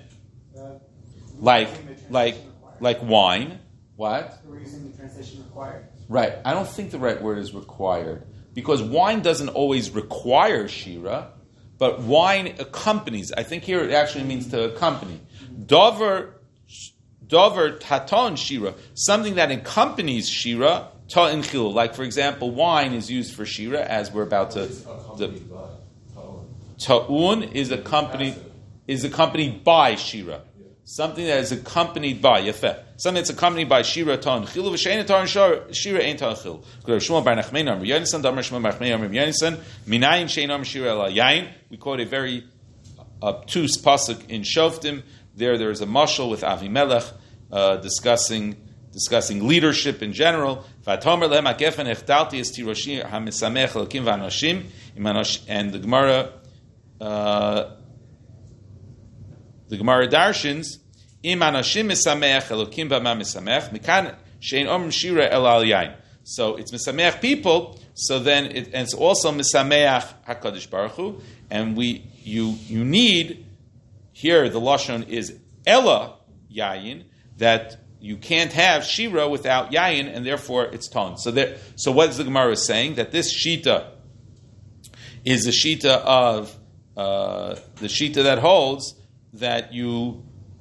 Like wine. What? We're using the translation required. Right. I don't think the right word is required, because wine doesn't always require shira, but wine accompanies. I think here it actually means to accompany. Dover taton shira, something that accompanies shira, ta'in chilul. Like, for example, wine is used for shira, as we're about to. Ta'un is accompanied by shira. Something that is accompanied by yafeh. Something that's accompanied by shira ta'un chilul. V'she'ena ta'un shira ein ta'un chilul. Shmuel bar Nachman Amar Yonasan, Damar Shmuel bar Nachman Amar Yonasan, Minayin she'ena shira ela yain. We quote a very obtuse pasuk in Shoftim. There is a mashal with Avimelech discussing leadership in general. And the Gemara darshins im anashim misameach elokim b'ma misameach mikan shein om shira el al yain. So it's misameach people. So then it's also misameach Hakadosh Baruch Hu, and you need. Here, the lashon is ella yayin, that you can't have shira without yayin, and therefore it's ton. So what is the Gemara saying? That this shita is the shita of the shita that holds that you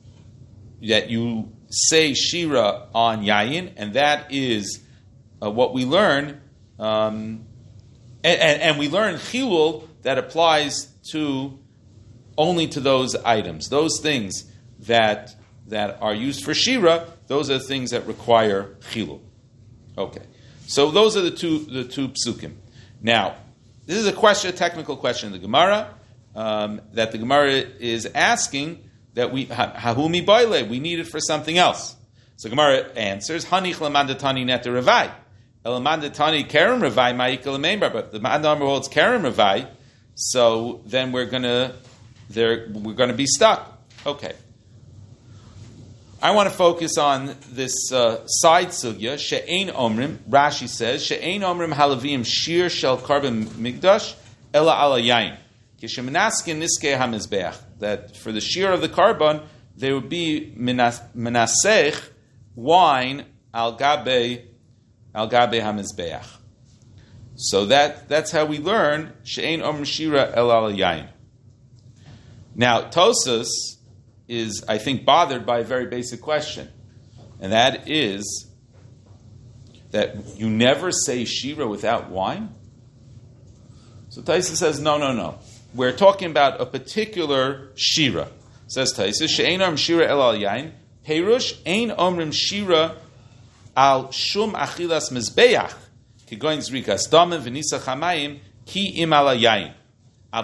say shira on yayin, and that is what we learn, and we learn chilul that applies only to those items, those things that are used for shira. Those are the things that require chilul. Okay, so those are the two psukim. Now, this is a technical question in the Gemara that the Gemara is asking, that we hahumi baile, we need it for something else. So Gemara answers, hanich lamandatani neta revai, elamandatani keren revai ma'ikal member. But the Mandamar holds keren revai, so then we're gonna be stuck. Okay. I want to focus on this side sugya. She'ein omrim. Rashi says she'ein omrim halavim shir shel karban migdash ela ala yain. Kishemenaskin niskei hamizbeach. That for the shir of the karban there would be menasech wine al gabe hamizbeach. So that's how we learn she'ein omrim shira ela ala yain. Now Tosas is, I think, bothered by a very basic question, and that is that you never say shira without wine. So Taisa says, no. We're talking about a particular shira. Says Taisa, she'ein omrim shira el al yain, perush ein omrim shira al shum achilas mizbeach, ki goin zrikas damim v'nisach hamayim ki im al yain. So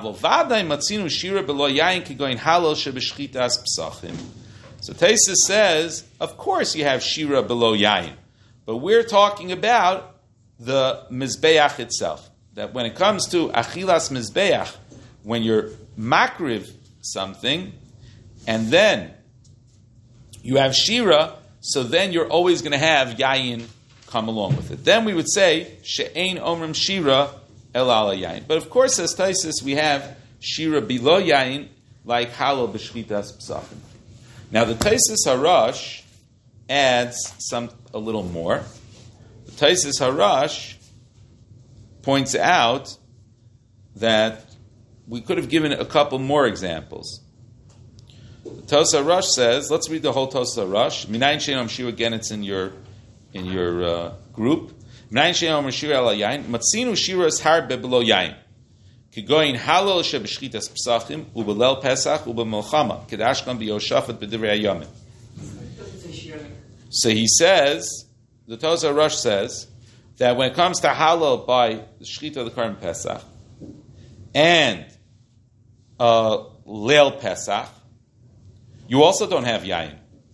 Taisa says, of course you have shira below yayin, but we're talking about the mizbeach itself. That when it comes to achilas mizbeach, when you're makriv something, and then you have shira, so then you're always going to have yayin come along with it. Then we would say she'ein omrim shira el ala yain. But of course, as Taisus, we have shira below yain, like halal b'shchitas psachim. Now the Taisus Harash adds a little more. The Taisus Harash points out that we could have given a couple more examples. The Taisus Harash says, let's read the whole Taisus Harash. Minayin she'ein shira, again, it's in your group. Matzinu shiras harbe below yain. Kigoyin halal shebeshchitas psachim ubelel pesach ubemilchama kedashkan biyoshafat b'divrei hayomim. So he says, the Taisus Harash says that when it comes to halal by the shechita of the karban pesach and leil pesach, you also don't have yain.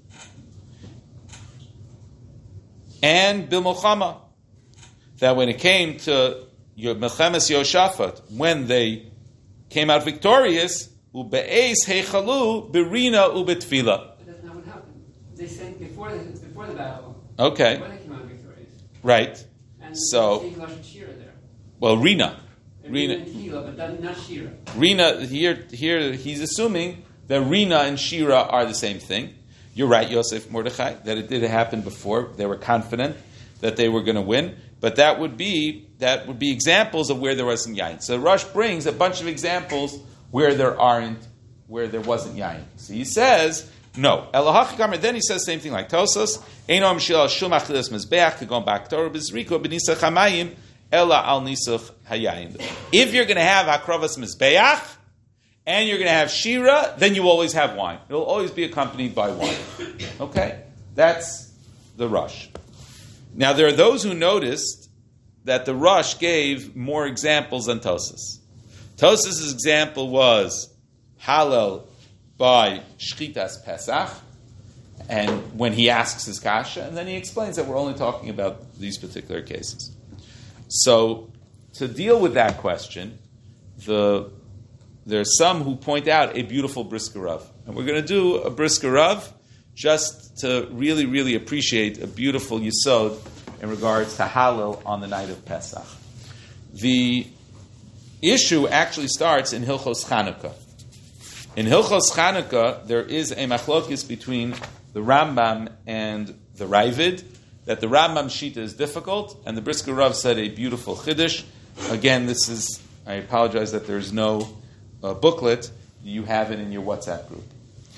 And bilmilchama, that when it came to your Melchemes Yoshafat, when they came out victorious, ube'ez heichalu berina ubetfila. But that's not what happened. They sent before the battle. Okay. When they came out victorious. Right. And So, Shira there. well, Rina. Rina and Tefillah, but not Shira. Rina, here he's assuming that Rina and Shira are the same thing. You're right, Yosef Mordechai, that it did happen before. They were confident that they were going to win. But that would be examples of where there was some yain. So Rush brings a bunch of examples where there wasn't yain. So he says, no. Then he says the same thing like Tosas. Einom shel shum achilas mizbeach to go back to Bizriko b'nisach hamayim ela al nisach hayayin. If you're going to have hakrovas mizbeach and you're going to have shira, then you always have wine. It will always be accompanied by wine. Okay, that's the Rush. Now, there are those who noticed that the Rush gave more examples than Tosas. Tosas' example was halal by shchitas pesach, and when he asks his kasha, and then he explains that we're only talking about these particular cases. So, to deal with that question, there are some who point out a beautiful brisker Rav. And we're going to do a brisker Rav just to really, really appreciate a beautiful yesod in regards to halal on the night of Pesach. The issue actually starts in Hilchos Chanukah. In Hilchos Chanukah, there is a machlokis between the Rambam and the Ravid, that the Rambam Shita is difficult, and the Brisker Rav said a beautiful chiddush. Again, I apologize that there's no booklet. You have it in your WhatsApp group.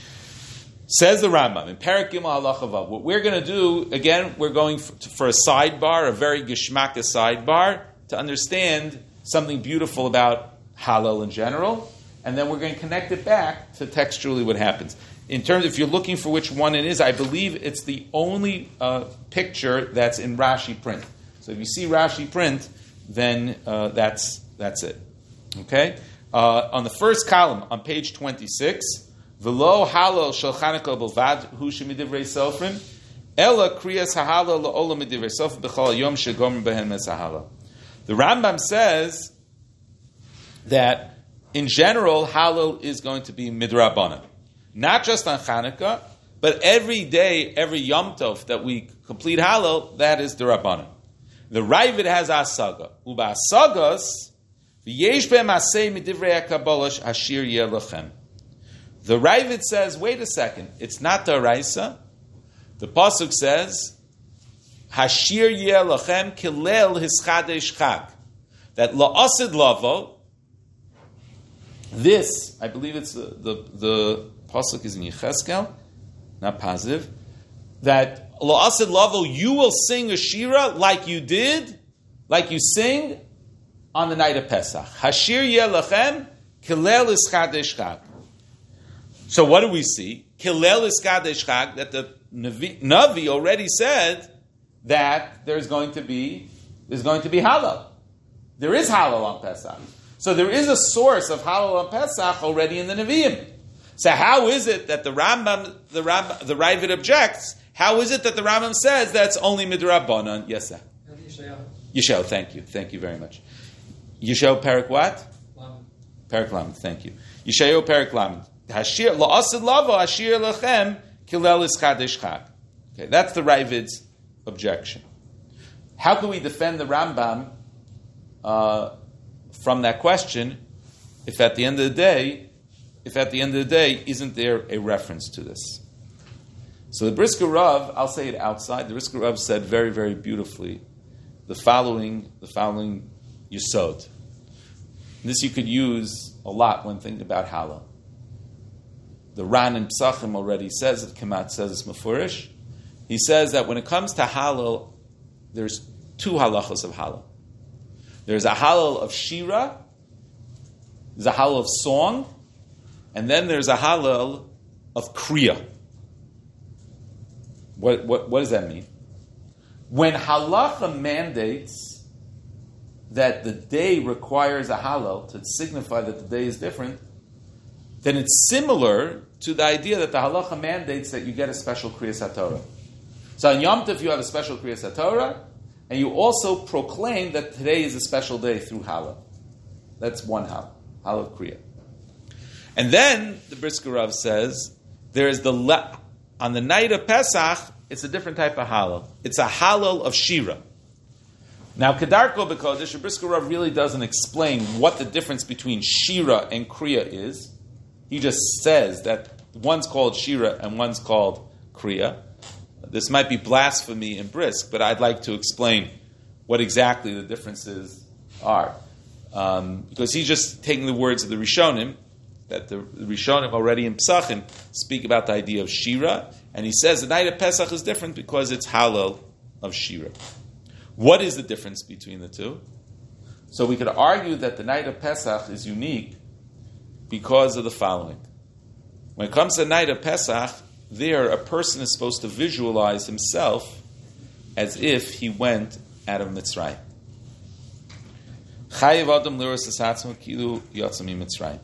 Says the Rambam in Perek Gimel Halacha Vav. What we're going to do, again, we're going for a sidebar, a very geshmaka sidebar, to understand something beautiful about halal in general, and then we're going to connect it back to textually what happens. In terms, if you're looking for which one it is, I believe it's the only picture that's in Rashi print. So if you see Rashi print, then that's it. Okay? On the first column, on page 26, V'lo halal shel Chanukah b'lvad hu shemidivrei sofrim, ela kriyas hahalal la'olam midivrei sofrim b'chol yom shegomer behen mes hahalal. The Rambam says that in general, Hallel is going to be midrabanan. Not just on Chanukah, but every day, every Yom Tov that we complete Hallel, that is derabanan. The Ravid has Asaga. Uba Asagas, v'yesh be'em aseh midivrei HaKabbalah ashir yeh lachem. The Ravid says, wait a second, it's not the Raisa. The Pasuk says, Hashir yeh lachem kilel hischadesh chag. That la'asid lavo, this, I believe it's the Pasuk is in Yecheskel, not positive, that la'asid lavo, you will sing a shira like you did, like you sing on the night of Pesach. Hashir yeh lachem kilel hischadesh chag. So what do we see? Kilel hischadesh chag, that the Navi already said that there's going to be Hallel. There is Hallel on Pesach. So there is a source of Hallel on Pesach already in the Nevi'im. So how is it that the Ravid objects? How is it that the Rambam says that's only midrabanan? Yes, sir. Yeshayahu, thank you very much. Yeshayahu Perek what? Perek Lamed, thank you. Yeshayahu Perek Lamed. Hashir la'asid lavo hashir lachem kilel ischadesh chag. Okay, that's the Ravid's objection. How can we defend the Rambam from that question if at the end of the day, isn't there a reference to this? So the Brisker Rav, I'll say it outside, the Brisker Rav said very, very beautifully the following yesod. This you could use a lot when thinking about Hallel. The Ran in Psachim already says it, Kemat says it's Mefurish. He says that when it comes to Hallel, there's two halachos of Hallel. There's a Hallel of Shira, there's a Hallel of song, and then there's a Hallel of Kriya. What does that mean? When halacha mandates that the day requires a Hallel to signify that the day is different, then it's similar to the idea that the halacha mandates that you get a special Kriyas HaTorah. So on Yom Tov you have a special Kriyas HaTorah, and you also proclaim that today is a special day through Hallel. That's one Hallel, Hallel Kriya. And then the Brisker Rav says there is on the night of Pesach, it's a different type of Hallel. It's a Hallel of Shira. Now, Kedarko B'Kodesh, the Brisker Rav really doesn't explain what the difference between Shira and Kriya is. He just says that one's called Shira and one's called Kriya. This might be blasphemy in Brisk, but I'd like to explain what exactly the differences are. Because he's just taking the words of the Rishonim, that the Rishonim already in Psachim speak about the idea of Shira, and he says the night of Pesach is different because it's Hallel of Shira. What is the difference between the two? So we could argue that the night of Pesach is unique because of the following. When it comes to the night of Pesach, there a person is supposed to visualize himself as if he went out of Mitzrayim. Chayev Adam liros es atzmo kilu yotza miMitzrayim.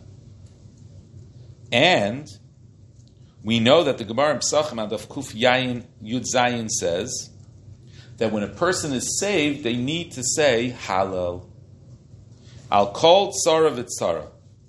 And we know that the Gemara in Psachim Adaf Kuf Yayin Yud Zayin says that when a person is saved, they need to say Hallel. Al kol tzara v'tzara.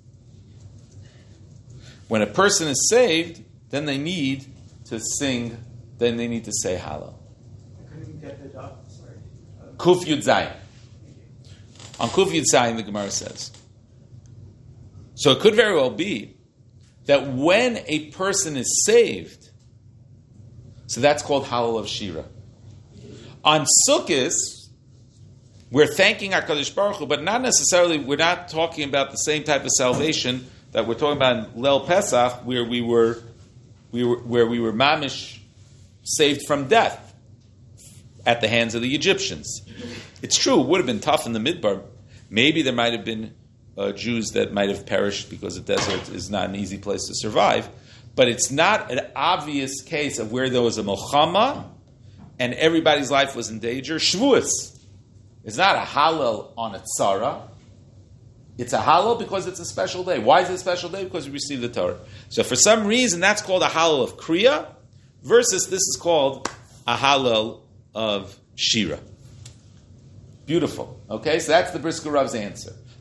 When a person is saved, then they need to sing, then they need to say Hallel. I couldn't get the dot, sorry. Kuf Yud Zayin. On Kuf Yud Zayin, the Gemara says. So it could very well be that when a person is saved, so that's called Hallel of Shira. On Sukkot, we're thanking HaKadosh Baruch Hu, but not necessarily, we're not talking about the same type of salvation that we're talking about in Leil Pesach, where we were mamish saved from death at the hands of the Egyptians. It's true, it would have been tough in the Midbar. Maybe there might have been Jews that might have perished because the desert is not an easy place to survive. But it's not an obvious case of where there was a Milchama and everybody's life was in danger. Shavuos. It's not a Hallel on a Tzara. It's a Hallel because it's a special day. Why is it a special day? Because we received the Torah. So for some reason, that's called a Hallel of Kriya, versus this is called a Hallel of Shira. Beautiful. Okay, so that's the Brisker Rav's answer.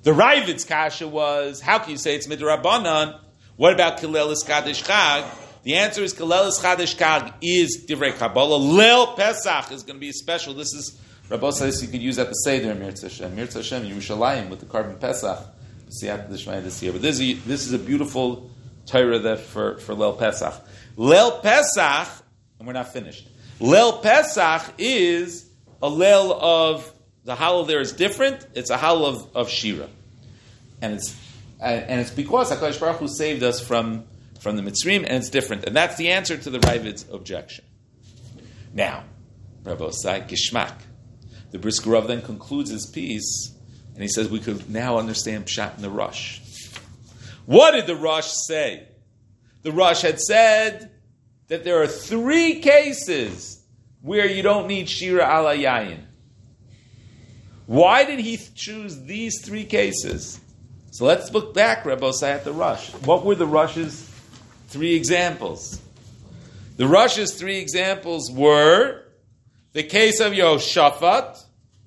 The Ravid's kasha was, how can you say it's midrabanan? What about Kilelis Chadash Chag? The answer is Kilelis Chadash Chag is Divrei Kabbalah. Leil Pesach is going to be special. This is, Rabbi says you could use at the Seder, Mirtz Hashem. Mirtz Hashem, Yerushalayim, with the Carbon Pesach. Siyat D'Shmai this year. But this is a beautiful Torah that for Leil Pesach. Leil Pesach, and we're not finished. Leil Pesach is a Leil of, the Hallel there is different. It's a Hallel of Shira. And it's because HaKadosh Baruch Hu saved us from the Mitzrayim, and it's different. And that's the answer to the Ravid's objection. Now, Rabbi Osai, Gishmak. The Brisker Rav then concludes his piece, and he says we could now understand Pshat in the Rosh. What did the Rosh say? The Rosh had said that there are 3 cases where you don't need Shira ala Yayin. Why did he choose these 3 cases? So let's look back, Rabbi Osai, at the Rosh. What were the Rosh's 3 examples? The Rosh's 3 examples were the case of Yoshafat,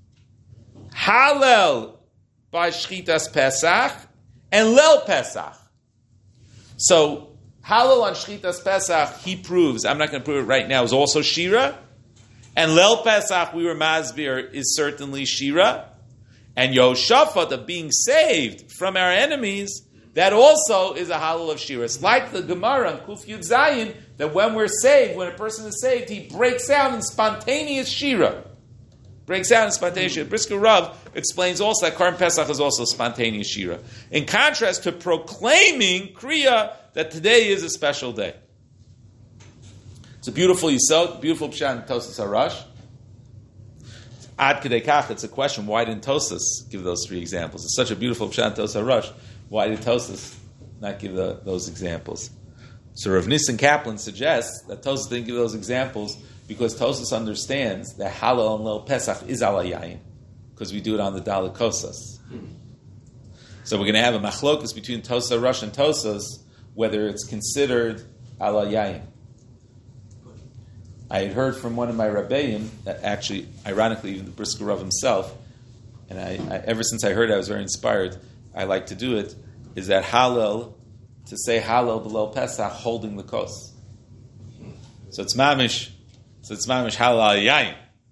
Halel by Shchitas Pesach, and Leil Pesach. So, Halel on Shchitas Pesach, he proves, I'm not going to prove it right now, is also Shira. And Leil Pesach, we were Masbir, is certainly Shira. And Yoshafat, of being saved from our enemies, that also is a Halal of Shira. It's like the Gemara on Kuf Yud Zayin, that when we're saved, when a person is saved, he breaks out in spontaneous Shira. Breaks out in spontaneous Shira. Brisker Rav explains also that Karm Pesach is also spontaneous Shira. In contrast to proclaiming Kriya that today is a special day. It's a beautiful Yisod, beautiful Pshat in Tosas Harash. Ad Kedei Kach, it's a question, why didn't Tosas give those 3 examples? It's such a beautiful Pshat in Tosas Harash. Why did Tosas not give those examples? So Rav Nissen Kaplan suggests that Tosas didn't give those examples because Tosas understands that Halal and Leil Pesach is ala Yayin, because we do it on the Dalet Kosas. So we're going to have a machlokus between Tosas Harash and Tosas, whether it's considered ala Yayin. I had heard from one of my Rabbeim that actually, ironically, even the Brisker Rav himself, and I ever since I heard it, I was very inspired. I like to do it, is that Halal, to say Halal below Pesach, holding the kos. So it's mamish Halal Yayin.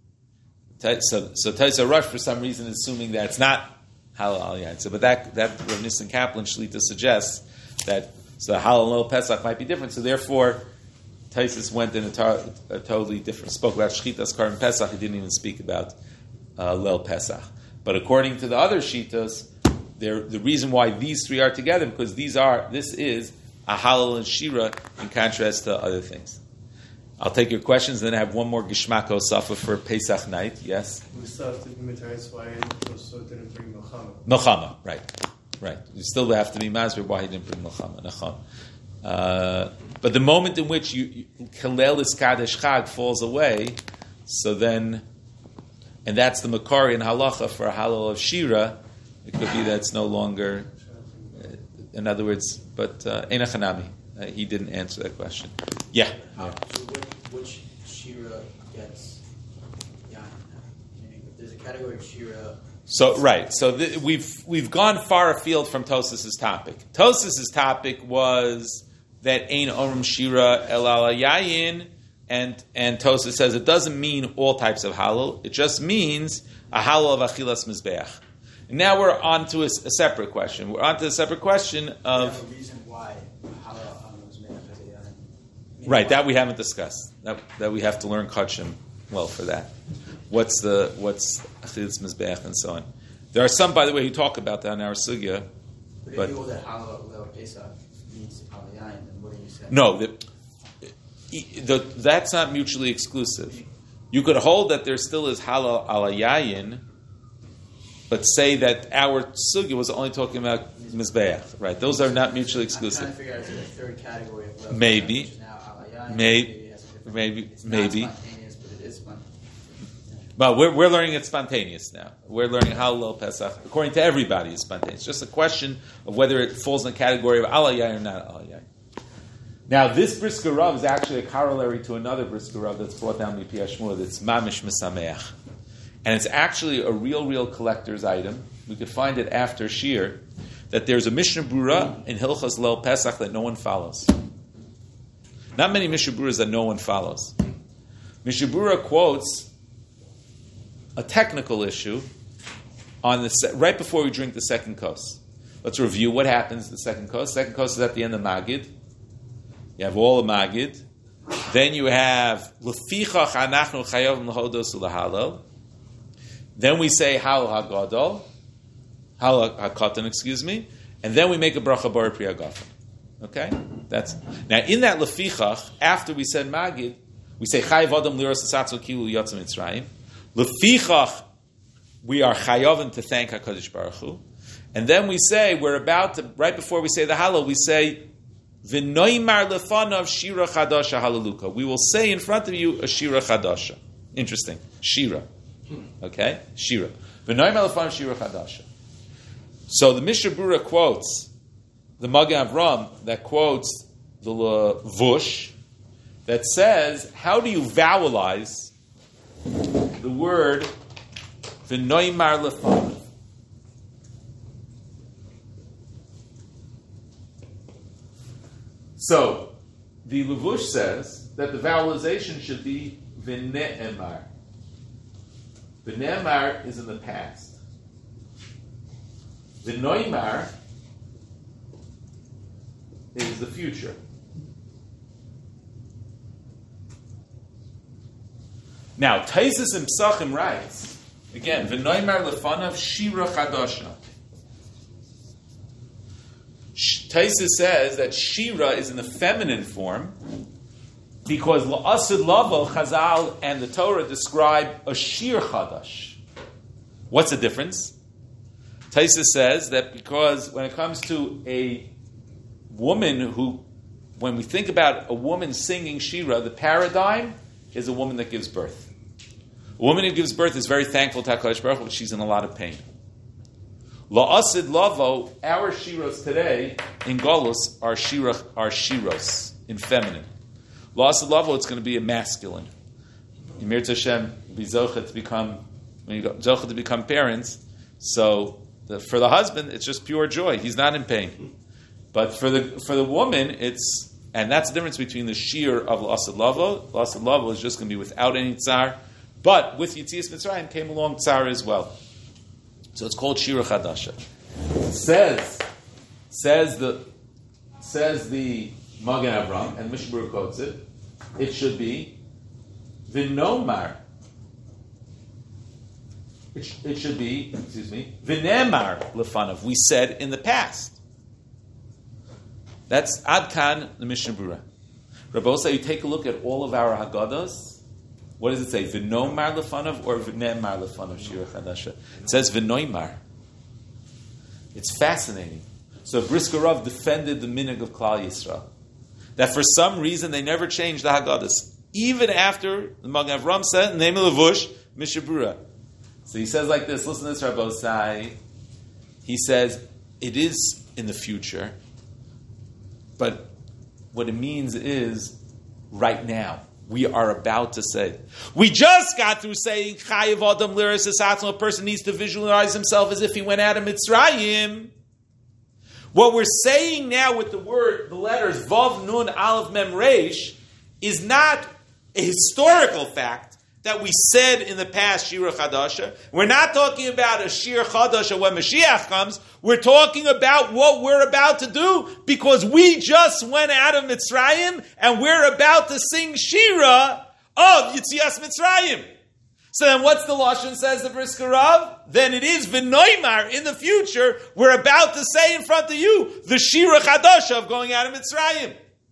So Taisa Rush, for some reason, is assuming that it's not Halal Yayin. So, but that Rav Nissen Kaplan Shlita suggests that so Halal Leil Pesach might be different. So therefore, Taisus went in a totally different, spoke about Shchitas Karm Pesach, he didn't even speak about Leil Pesach. But according to the other Shitas, the reason why these 3 are together, because this is a Halal and Shira in contrast to other things. I'll take your questions, then I have one more Gishmak Osafa for Pesach night, yes? We still have to be Mitayas why Tosot didn't bring Milchama. Milchama, right. You still have to be Masber why he didn't bring Milchama, Nacham. But the moment in which Kilelis Chadash Chag falls away, so then, and that's the Makari in Halacha for a Halal of Shira, it could be that it's no longer, in other words, but Einachanami, he didn't answer that question. Yeah. So which Shira gets Yain? Meaning, if there's a category of Shira. So right. So we've gone far afield from Tosas's topic. Tosas's topic was that Ein Orim Shira El Ala Yayin, and Tosas says it doesn't mean all types of halal. It just means a halal of Achilas Mizbeach. And now we're on to a separate question. We're on to a separate question of the reason why halal on Mizbeach is a Yain. Right, that we haven't discussed. That we have to learn Kachim well for that. What's Achilas Mizbeach and so on. There are some, by the way, who talk about that in our sugya. But if you hold that halal Leil Pesach means Al Yain, then what do you say? No, that's not mutually exclusive. You could hold that there still is halal ala yayin, but say that our sugya was only talking about mizbeach. Right? Those are not mutually exclusive. I'm trying to figure out if there's a third category of Leil Maybe. Pesach, which is now Al Yain, Maybe. It's not spontaneous, but it is spontaneous. But we're learning it's spontaneous now. We're learning how Leil Pesach, according to everybody, is spontaneous. It's just a question of whether it falls in the category of ala yayin or not ala yayin. Now, this Brisker Rav is actually a corollary to another Brisker Rav that's brought down Mipi Hashmur that's Mamish Mesameach. And it's actually a real collector's item. we could find it after Shir, that there's a Mishnah Brura in Hilchos Leil Pesach that no one follows. Not many Mishnah Bruras that no one follows. Mishnah Brura quotes a technical issue on the right before we drink the second kos. Let's review what happens the second kos. Second kos is at the end of Magid. You have all the Magid. Then you have Lefichach Anachnu Chayavim L'Hodos U'Lahalel. Then we say Hal HaGadol, Hal HaKatan, and then we make a bracha bar pri hagafen. Okay, that's now in that Lefichach. After we said Magid, we say Chayav Adam Liros Asatzel Kilu Yotzim Mitzrayim. Lefichach, we are Chayavim to thank HaKadosh Baruch Hu, and then we say we're about to right before we say the Hallel, we say V'noimar lefanav shira chadasha halaluka. We will say in front of you a shira chadasha. Interesting, shira. Okay, shira. V'noimar lefanav shira chadasha. So the Mishnah Brura quotes the Magen Avram that quotes the Levush that says, how do you vowelize the word V'noimar lefanav? So, the Levush says that the vowelization should be V'ne'emar. V'ne'emar is in the past. V'noimar is the future. Now, Taisus in Psachim writes, again, V'noimar lefanav shira chadasha. Taisus says that Shira is in the feminine form because La'asid Lavo, Chazal, and the Torah describe a Shir Chadash. What's the difference? Taisus says that because when it comes to a woman who, when we think about a woman singing Shira, the paradigm is a woman that gives birth. A woman who gives birth is very thankful to HaKadosh Baruch Hu, but she's in a lot of pain. La'asid Lavo, our shiros today in Golus are shiros in feminine. La'asid Lavo, it's going to be a masculine. Yimir Tashem be zochet to become parents. So for the husband, it's just pure joy. He's not in pain. But for the woman, and that's the difference between the shir of La'asid Lavo. La'asid Lavo is just going to be without any tsar, but with Yitzias Mitzrayim came along tsar as well. So it's called Shira Chadasha. Says the Magen Avram, and Mishnah Brura quotes it. It should be V'nomar. It should be, V'nemar lefanav. We said in the past. That's Adkan the Mishnah Brura. Rabbosa, you take a look at all of our Haggadahs. What does it say? V'nomar lefanav or v'nemar lefanav shira chadasha? It says v'noimar. It's fascinating. So Brisker Rav defended the minhag of Klal Yisrael. That for some reason they never changed the Haggadahs. Even after the Magen Avram said, in the name of Levush, Mishnah Brura. So he says like this, listen to this, Rabbosai. He says, it is in the future, but what it means is right now. We are about to say. We just got through saying, Chayav Adam Liris Esatzon, a person needs to visualize himself as if he went out of Mitzrayim. What we're saying now with the letters Vav Nun Aleph Mem Reish is not a historical fact that we said in the past Shira Chadasha. We're not talking about a Shir Chadasha when Mashiach comes. We're talking about what we're about to do because we just went out of Mitzrayim and we're about to sing Shira of Yitzias Mitzrayim. So then what's the Lashon, says the Brisker Rav? Then it is V'noimar, in the future, we're about to say in front of you the Shira Chadasha of going out of Mitzrayim.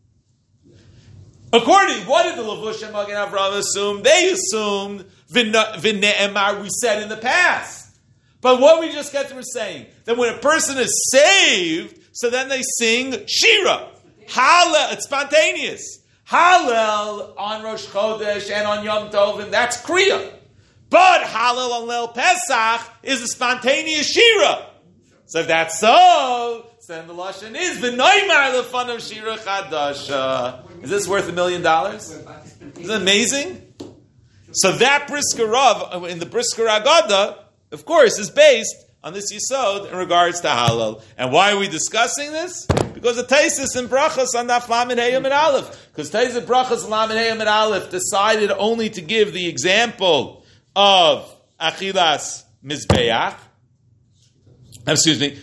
According, what did the Levush and Magen Avram assume? They assumed V'ne'emar, we said in the past. But what we just got through saying, that when a person is saved, so then they sing Shira. Hallel, it's spontaneous. Hallel on Rosh Chodesh and on Yom Tov, and that's Kriya. But Hallel on Leil Pesach is a spontaneous Shira. So if that's so, then the Lashon is V'noimar lefanav Shira Chadasha. Is this worth $1 million? Isn't it amazing? So that Brisker Rav, in the Brisker Haggadah, of course, is based on this yisod in regards to halal. And why are we discussing this? Because the Taisus and Brachas on Daf Lamed Hey and Aleph. Because Taisus and Brachas Lamed Hey and Aleph decided only to give the example of Achilas Mizbeach. Excuse me.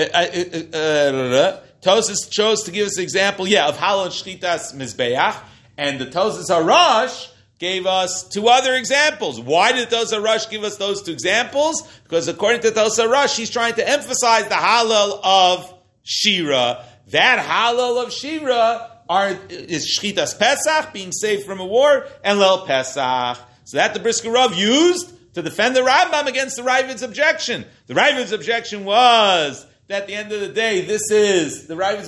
Tosas chose to give us an example, of halal shchitas mizbeach, and the Tosas Harash gave us two other examples. Why did Tosas Harash give us those two examples? Because according to Tosas Harash, he's trying to emphasize the halal of Shira. That halal of Shira is shchitas Pesach, being saved from a war, and Leil Pesach. So that the Brisker Rav used to defend the Rambam against the Ravid's objection. The Ravid's objection was that at the end of the day, this is not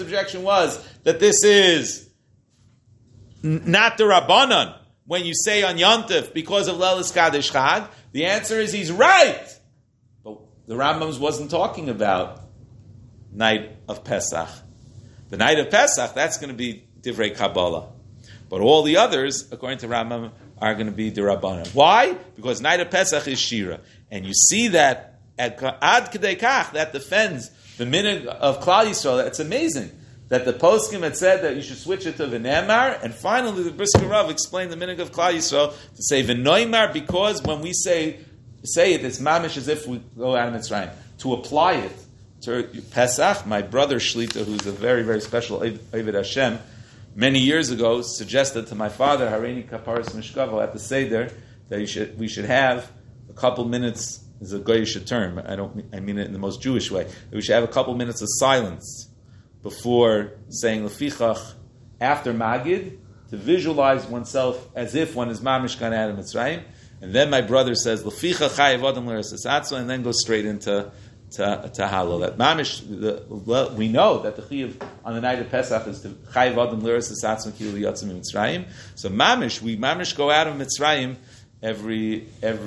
the Rabbanan when you say on Yontif because of Leilas Kadesh Chag. The answer is he's right. But the Rambam wasn't talking about night of Pesach. The night of Pesach, that's going to be Divrei Kabbalah. But all the others, according to Rambam, are going to be the Rabbanan. Why? Because night of Pesach is Shira. And you see that at Ad Kedei Kach, that defends the minhag of Klal Yisrael. It's amazing that the poskim had said that you should switch it to V'ne'emar, and finally the Brisker Rav explained the minhag of Klal Yisrael to say V'noimar, because when we say it, it's mamish as if we go out of Mitzrayim. To apply it to Pesach, my brother Shlita, who's a very, very special Oved Hashem, many years ago suggested to my father, Hareini Kaparas Mishkavo, at the Seder, that we should have a couple minutes. Is a goyish term. I mean it in the most Jewish way. We should have a couple minutes of silence before saying Lefichach after Magid to visualize oneself as if one is mamish gone out of Mitzrayim. And then my brother says Lefichach chayav adam l'eretz esatzma, and then goes straight into halal. That mamish, we know that the chiyuv on the night of Pesach is to chayav adam l'eretz esatzma ki liyatzim Mitzrayim. So we go out of Mitzrayim every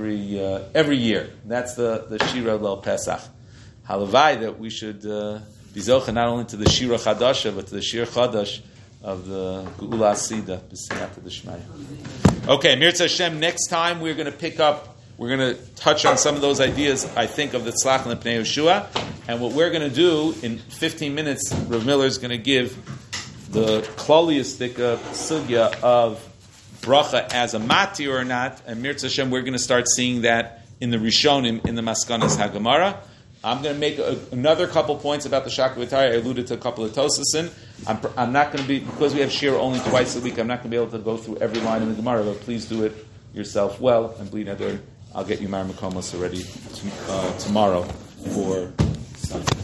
year. That's the Shira Leil Pesach. Halavai that we should be zocha not only to the Shira Chadasha but to the Shir Chadash of the Geula Asida B'Siyata D'Shmaya. Okay, Mirza Hashem. Next time we're going to touch on some of those ideas. I think of the Tzlach and the Pnei Yeshua, and what we're going to do in 15 minutes, Rav Miller is going to give the klaliistic sugya of bracha as a mati or not, and Mirza Hashem, we're going to start seeing that in the Rishonim, in the Maskanas HaGemara. I'm going to make another couple points about the Shakavitari. I alluded to a couple of Tosasin. I'm not going to be, because we have Shir only twice a week, I'm not going to be able to go through every line in the Gemara, but please do it yourself well, and Bli Neder, I'll get you Mar Makomos already tomorrow for Sunday.